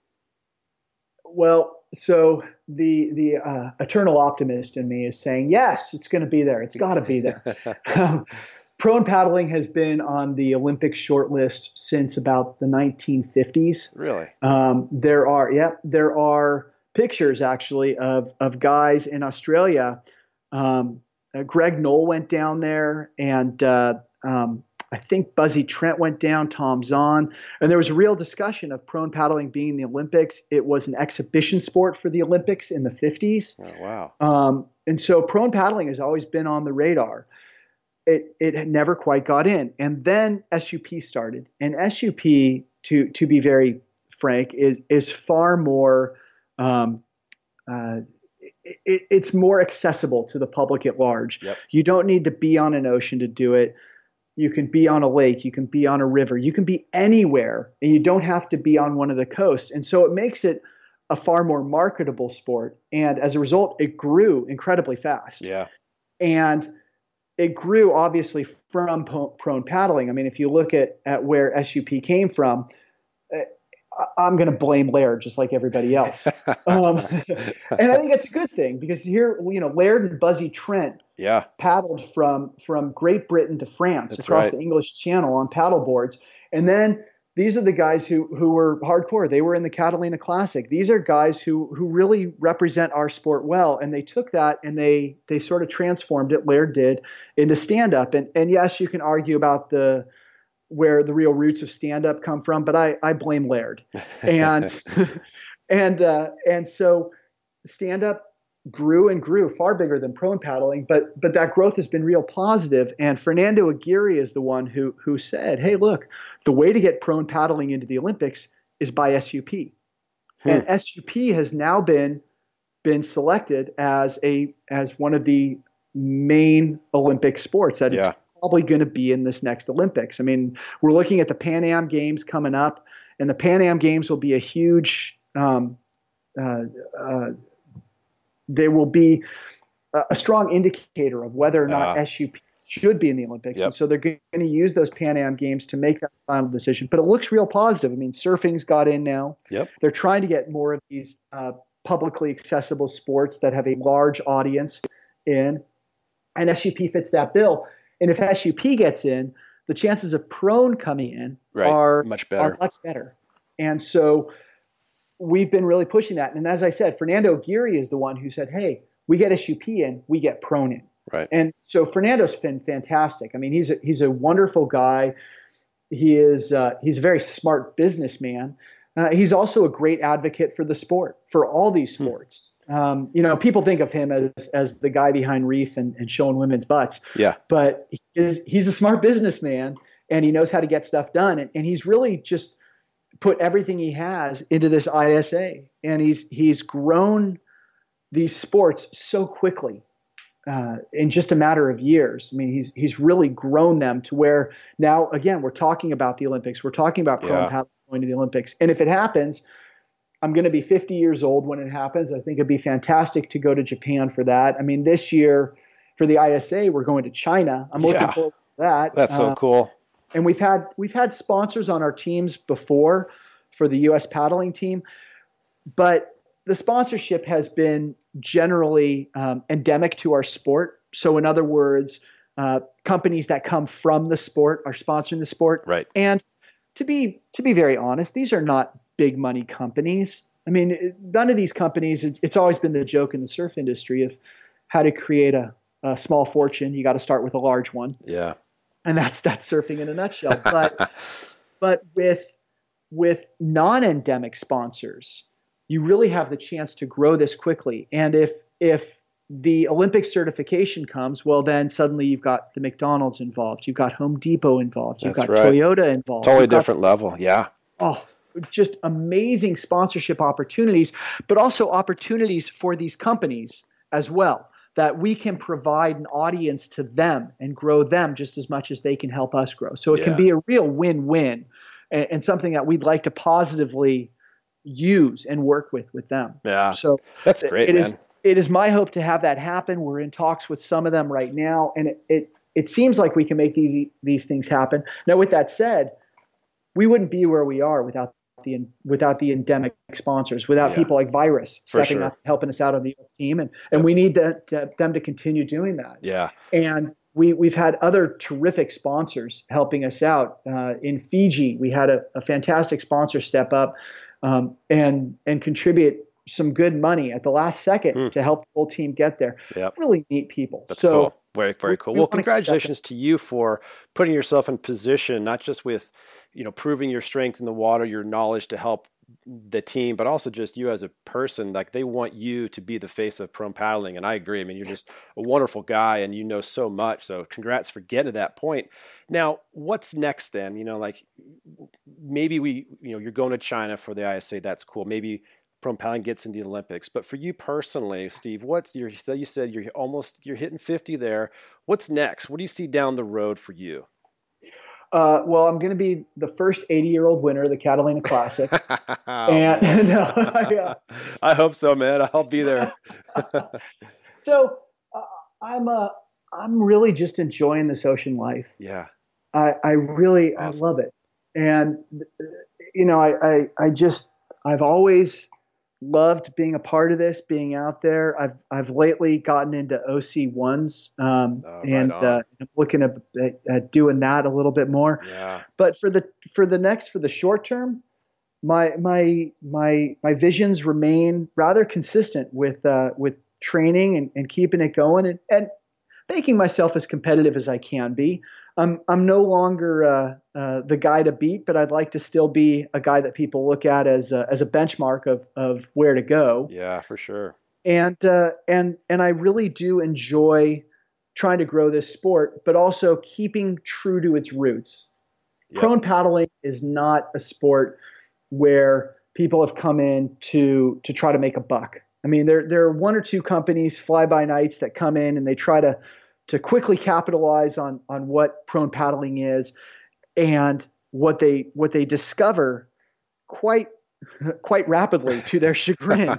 Well, so the the uh, eternal optimist in me is saying, yes, it's going to be there. It's got to be there. um, prone paddling has been on the Olympic short list since about the nineteen fifties. Really? Um, there are, yeah, there are pictures actually of of guys in Australia. Um, uh, Greg Knoll went down there, and uh, um, I think Buzzy Trent went down, Tom Zahn, and there was a real discussion of prone paddling being in the Olympics. It was an exhibition sport for the Olympics in the fifties. Oh, wow. Um, and so prone paddling has always been on the radar. It it had never quite got in. And then S U P started. And S U P, to to be very frank, is is far more um, uh, it, it's more accessible to the public at large. Yep. You don't need to be on an ocean to do it. You can be on a lake, you can be on a river, you can be anywhere, and you don't have to be on one of the coasts. And so it makes it a far more marketable sport. And as a result, it grew incredibly fast. Yeah. And it grew obviously from prone paddling. I mean, if you look at, at where S U P came from, I'm going to blame Laird just like everybody else. um, and I think that's a good thing because here, you know, Laird and Buzzy Trent yeah. paddled from, from Great Britain to France that's across right. the English Channel on paddle boards. And then these are the guys who, who were hardcore. They were in the Catalina Classic. These are guys who, who really represent our sport well. And they took that and they, they sort of transformed it, Laird did, into stand-up. And, and yes, you can argue about the, where the real roots of stand-up come from, but I, I blame Laird. And and uh, and so stand-up grew and grew, far bigger than prone paddling, but but that growth has been real positive. And Fernando Aguirre is the one who who said, hey, look, the way to get prone paddling into the Olympics is by S U P. Hmm. And S U P has now been been selected as a as one of the main Olympic sports that yeah. it's probably going to be in this next Olympics. I mean, we're looking at the Pan Am Games coming up, and the Pan Am Games will be a huge, um, uh, uh, they will be a, a strong indicator of whether or not uh, S U P should be in the Olympics. Yep. And so they're going to use those Pan Am Games to make that final decision. But it looks real positive. I mean, surfing's got in now. Yep. They're trying to get more of these uh, publicly accessible sports that have a large audience in, and S U P fits that bill. And if S U P gets in, the chances of prone coming in right. are much better. are much better. And so we've been really pushing that. And as I said, Fernando Aguirre is the one who said, hey, we get S U P in, we get prone in. Right. And so Fernando's been fantastic. I mean, he's a, he's a wonderful guy. He is uh, he's a very smart businessman. Uh, he's also a great advocate for the sport, for all these sports. Hmm. Um, you know, people think of him as as the guy behind Reef and, and showing women's butts. Yeah. But he is, he's a smart businessman, and he knows how to get stuff done. And, and he's really just put everything he has into this I S A. And he's he's grown these sports so quickly uh, in just a matter of years. I mean, he's he's really grown them to where now, again, we're talking about the Olympics. We're talking about prone paddling going to the Olympics. And if it happens, I'm going to be fifty years old when it happens. I think it'd be fantastic to go to Japan for that. I mean, this year for the I S A, we're going to China. I'm looking yeah. forward to that. That's so uh, cool. And we've had we've had sponsors on our teams before for the U S paddling team, but the sponsorship has been generally um, endemic to our sport. So in other words, uh, companies that come from the sport are sponsoring the sport. Right. And to be to be very honest, these are not big money companies. I mean, none of these companies, it's, it's always been the joke in the surf industry of how to create a, a small fortune. You got to start with a large one. Yeah. And that's, that's surfing in a nutshell. But, but with, with non-endemic sponsors, you really have the chance to grow this quickly. And if, if the Olympic certification comes, well, then suddenly you've got the McDonald's involved. You've got Home Depot involved. You've That's got right. Toyota involved. Totally You've got, different level. Yeah. Oh, just amazing sponsorship opportunities, but also opportunities for these companies as well, that we can provide an audience to them and grow them just as much as they can help us grow. So it Yeah. can be a real win-win and, and something that we'd like to positively use and work with with them. Yeah. So that's great, it man. Is, it is my hope to have that happen. We're in talks with some of them right now, and it, it, it seems like we can make these, these things happen. Now, with that said, we wouldn't be where we are without the without the endemic sponsors, without Yeah. people like Virus For stepping sure. up, helping us out on the U S team, and and Yep. we need that to, them to continue doing that. Yeah. And we we've had other terrific sponsors helping us out. Uh, in Fiji, we had a, a fantastic sponsor step up um, and and contribute some good money at the last second Mm. to help the whole team get there. Yep. Really neat people. That's so cool. Very, very cool. We, we Well, want to keep that congratulations to you for putting yourself in position, not just with, you know, proving your strength in the water, your knowledge to help the team, but also just you as a person. Like, they want you to be the face of prone paddling. And I agree. I mean, you're just a wonderful guy and you know so much. So congrats for getting to that point. Now, what's next then? You know, like maybe we, you know, you're going to China for the I S A. That's cool. Maybe prone paddling gets into the Olympics. But for you personally, Steve, what's your, so you said you're almost, you're hitting fifty there. What's next? What do you see down the road for you? Uh, well, I'm going to be the first eighty-year-old winner of the Catalina Classic. oh, and no, yeah. I hope so, man. I'll be there. so uh, I'm uh, I'm really just enjoying this ocean life. Yeah. I, I really Awesome. I love it, and you know I, I I just I've always loved being a part of this, being out there. I've I've lately gotten into O C ones, um, Oh, and right on. uh, I'm looking at, at, at doing that a little bit more. Yeah. But for the for the next for the short term, my my my my visions remain rather consistent with uh, with training and, and keeping it going and, and making myself as competitive as I can be. I'm I'm no longer uh, uh, the guy to beat, but I'd like to still be a guy that people look at as a, as a benchmark of of where to go. Yeah, for sure. And uh, and and I really do enjoy trying to grow this sport, but also keeping true to its roots. Yep. Prone paddling is not a sport where people have come in to to try to make a buck. I mean, there there are one or two companies, fly-by-nights, that come in and they try to to quickly capitalize on on what prone paddling is, and what they what they discover quite quite rapidly to their chagrin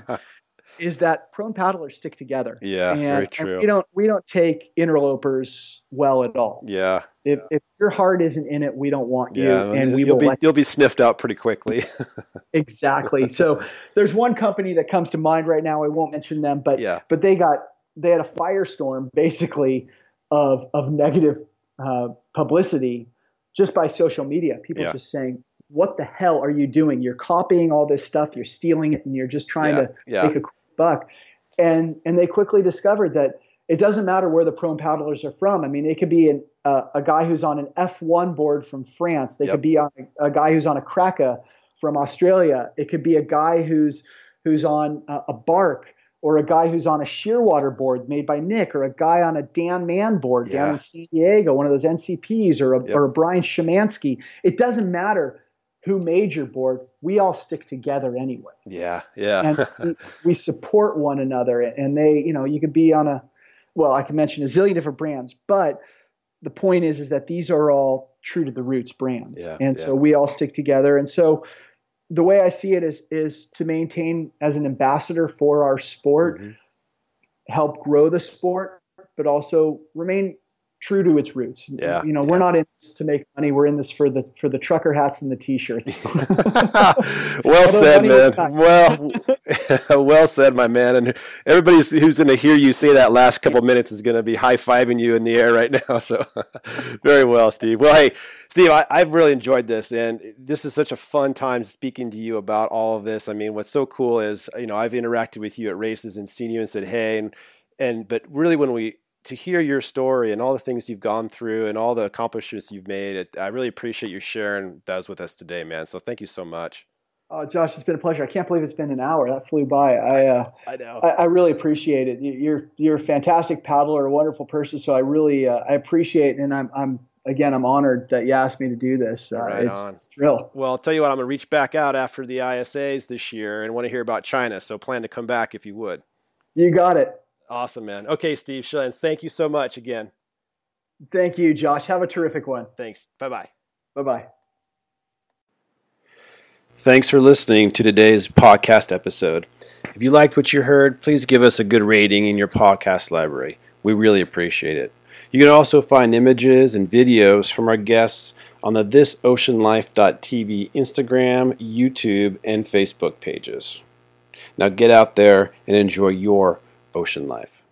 is that prone paddlers stick together. Yeah, and, very true. And we don't we don't take interlopers well at all. Yeah. If if your heart isn't in it, we don't want you, Yeah, and we you'll will be let you'll be sniffed out pretty quickly. Exactly. So there's one company that comes to mind right now. I won't mention them, but Yeah. but they got they had a firestorm basically of of negative uh, publicity just by social media. People Yeah. just saying, "What the hell are you doing? You're copying all this stuff. You're stealing it, and you're just trying Yeah. to Yeah. make a quick buck." And and they quickly discovered that it doesn't matter where the prone paddlers are from. I mean, it could be an, uh, a guy who's on an F one board from France. They Yep. could be on a, a guy who's on a Kraka from Australia. It could be a guy who's who's on a, a bark, or a guy who's on a shearwater board made by Nick, or a guy on a Dan Mann board Yeah. down in San Diego, one of those N C Ps, or a, Yep. or a Brian Szymanski. It doesn't matter who made your board. We all stick together anyway. Yeah. Yeah. And we, we support one another. And they, you know, you could be on a, well, I can mention a zillion different brands, but the point is, is that these are all true to the roots brands. Yeah, and yeah. so we all stick together. And so the way I see it is, is to maintain as an ambassador for our sport, Mhm. help grow the sport, but also remain true to its roots. Yeah, You know, yeah. we're not in this to make money. We're in this for the, for the trucker hats and the t-shirts. Well said, money man. was Well, well said, my man. And everybody who's going to hear you say that last couple minutes is going to be high-fiving you in the air right now. So very well, Steve. Well, hey, Steve, I, I've really enjoyed this, and this is such a fun time speaking to you about all of this. I mean, what's so cool is, you know, I've interacted with you at races and seen you and said, hey, and, and but really when we, to hear your story and all the things you've gone through and all the accomplishments you've made, it, I really appreciate you sharing those with us today, man. So thank you so much. Oh, Josh, it's been a pleasure. I can't believe it's been an hour. That flew by. I uh, I know. I, I really appreciate it. You- You're you're a fantastic paddler, a wonderful person. So I really uh, I appreciate it, and I'm I'm again I'm honored that you asked me to do this. Uh, Right it's, on. it's a thrill. Well, I'll tell you what, I'm going to reach back out after the I S As this year and want to hear about China. So plan to come back if you would. You got it. Awesome, man. Okay, Steve Schlenz, thank you so much again. Thank you, Josh. Have a terrific one. Thanks. Bye-bye. Bye-bye. Thanks for listening to today's podcast episode. If you liked what you heard, please give us a good rating in your podcast library. We really appreciate it. You can also find images and videos from our guests on the this ocean life dot t v Instagram, YouTube, and Facebook pages. Now get out there and enjoy your ocean life.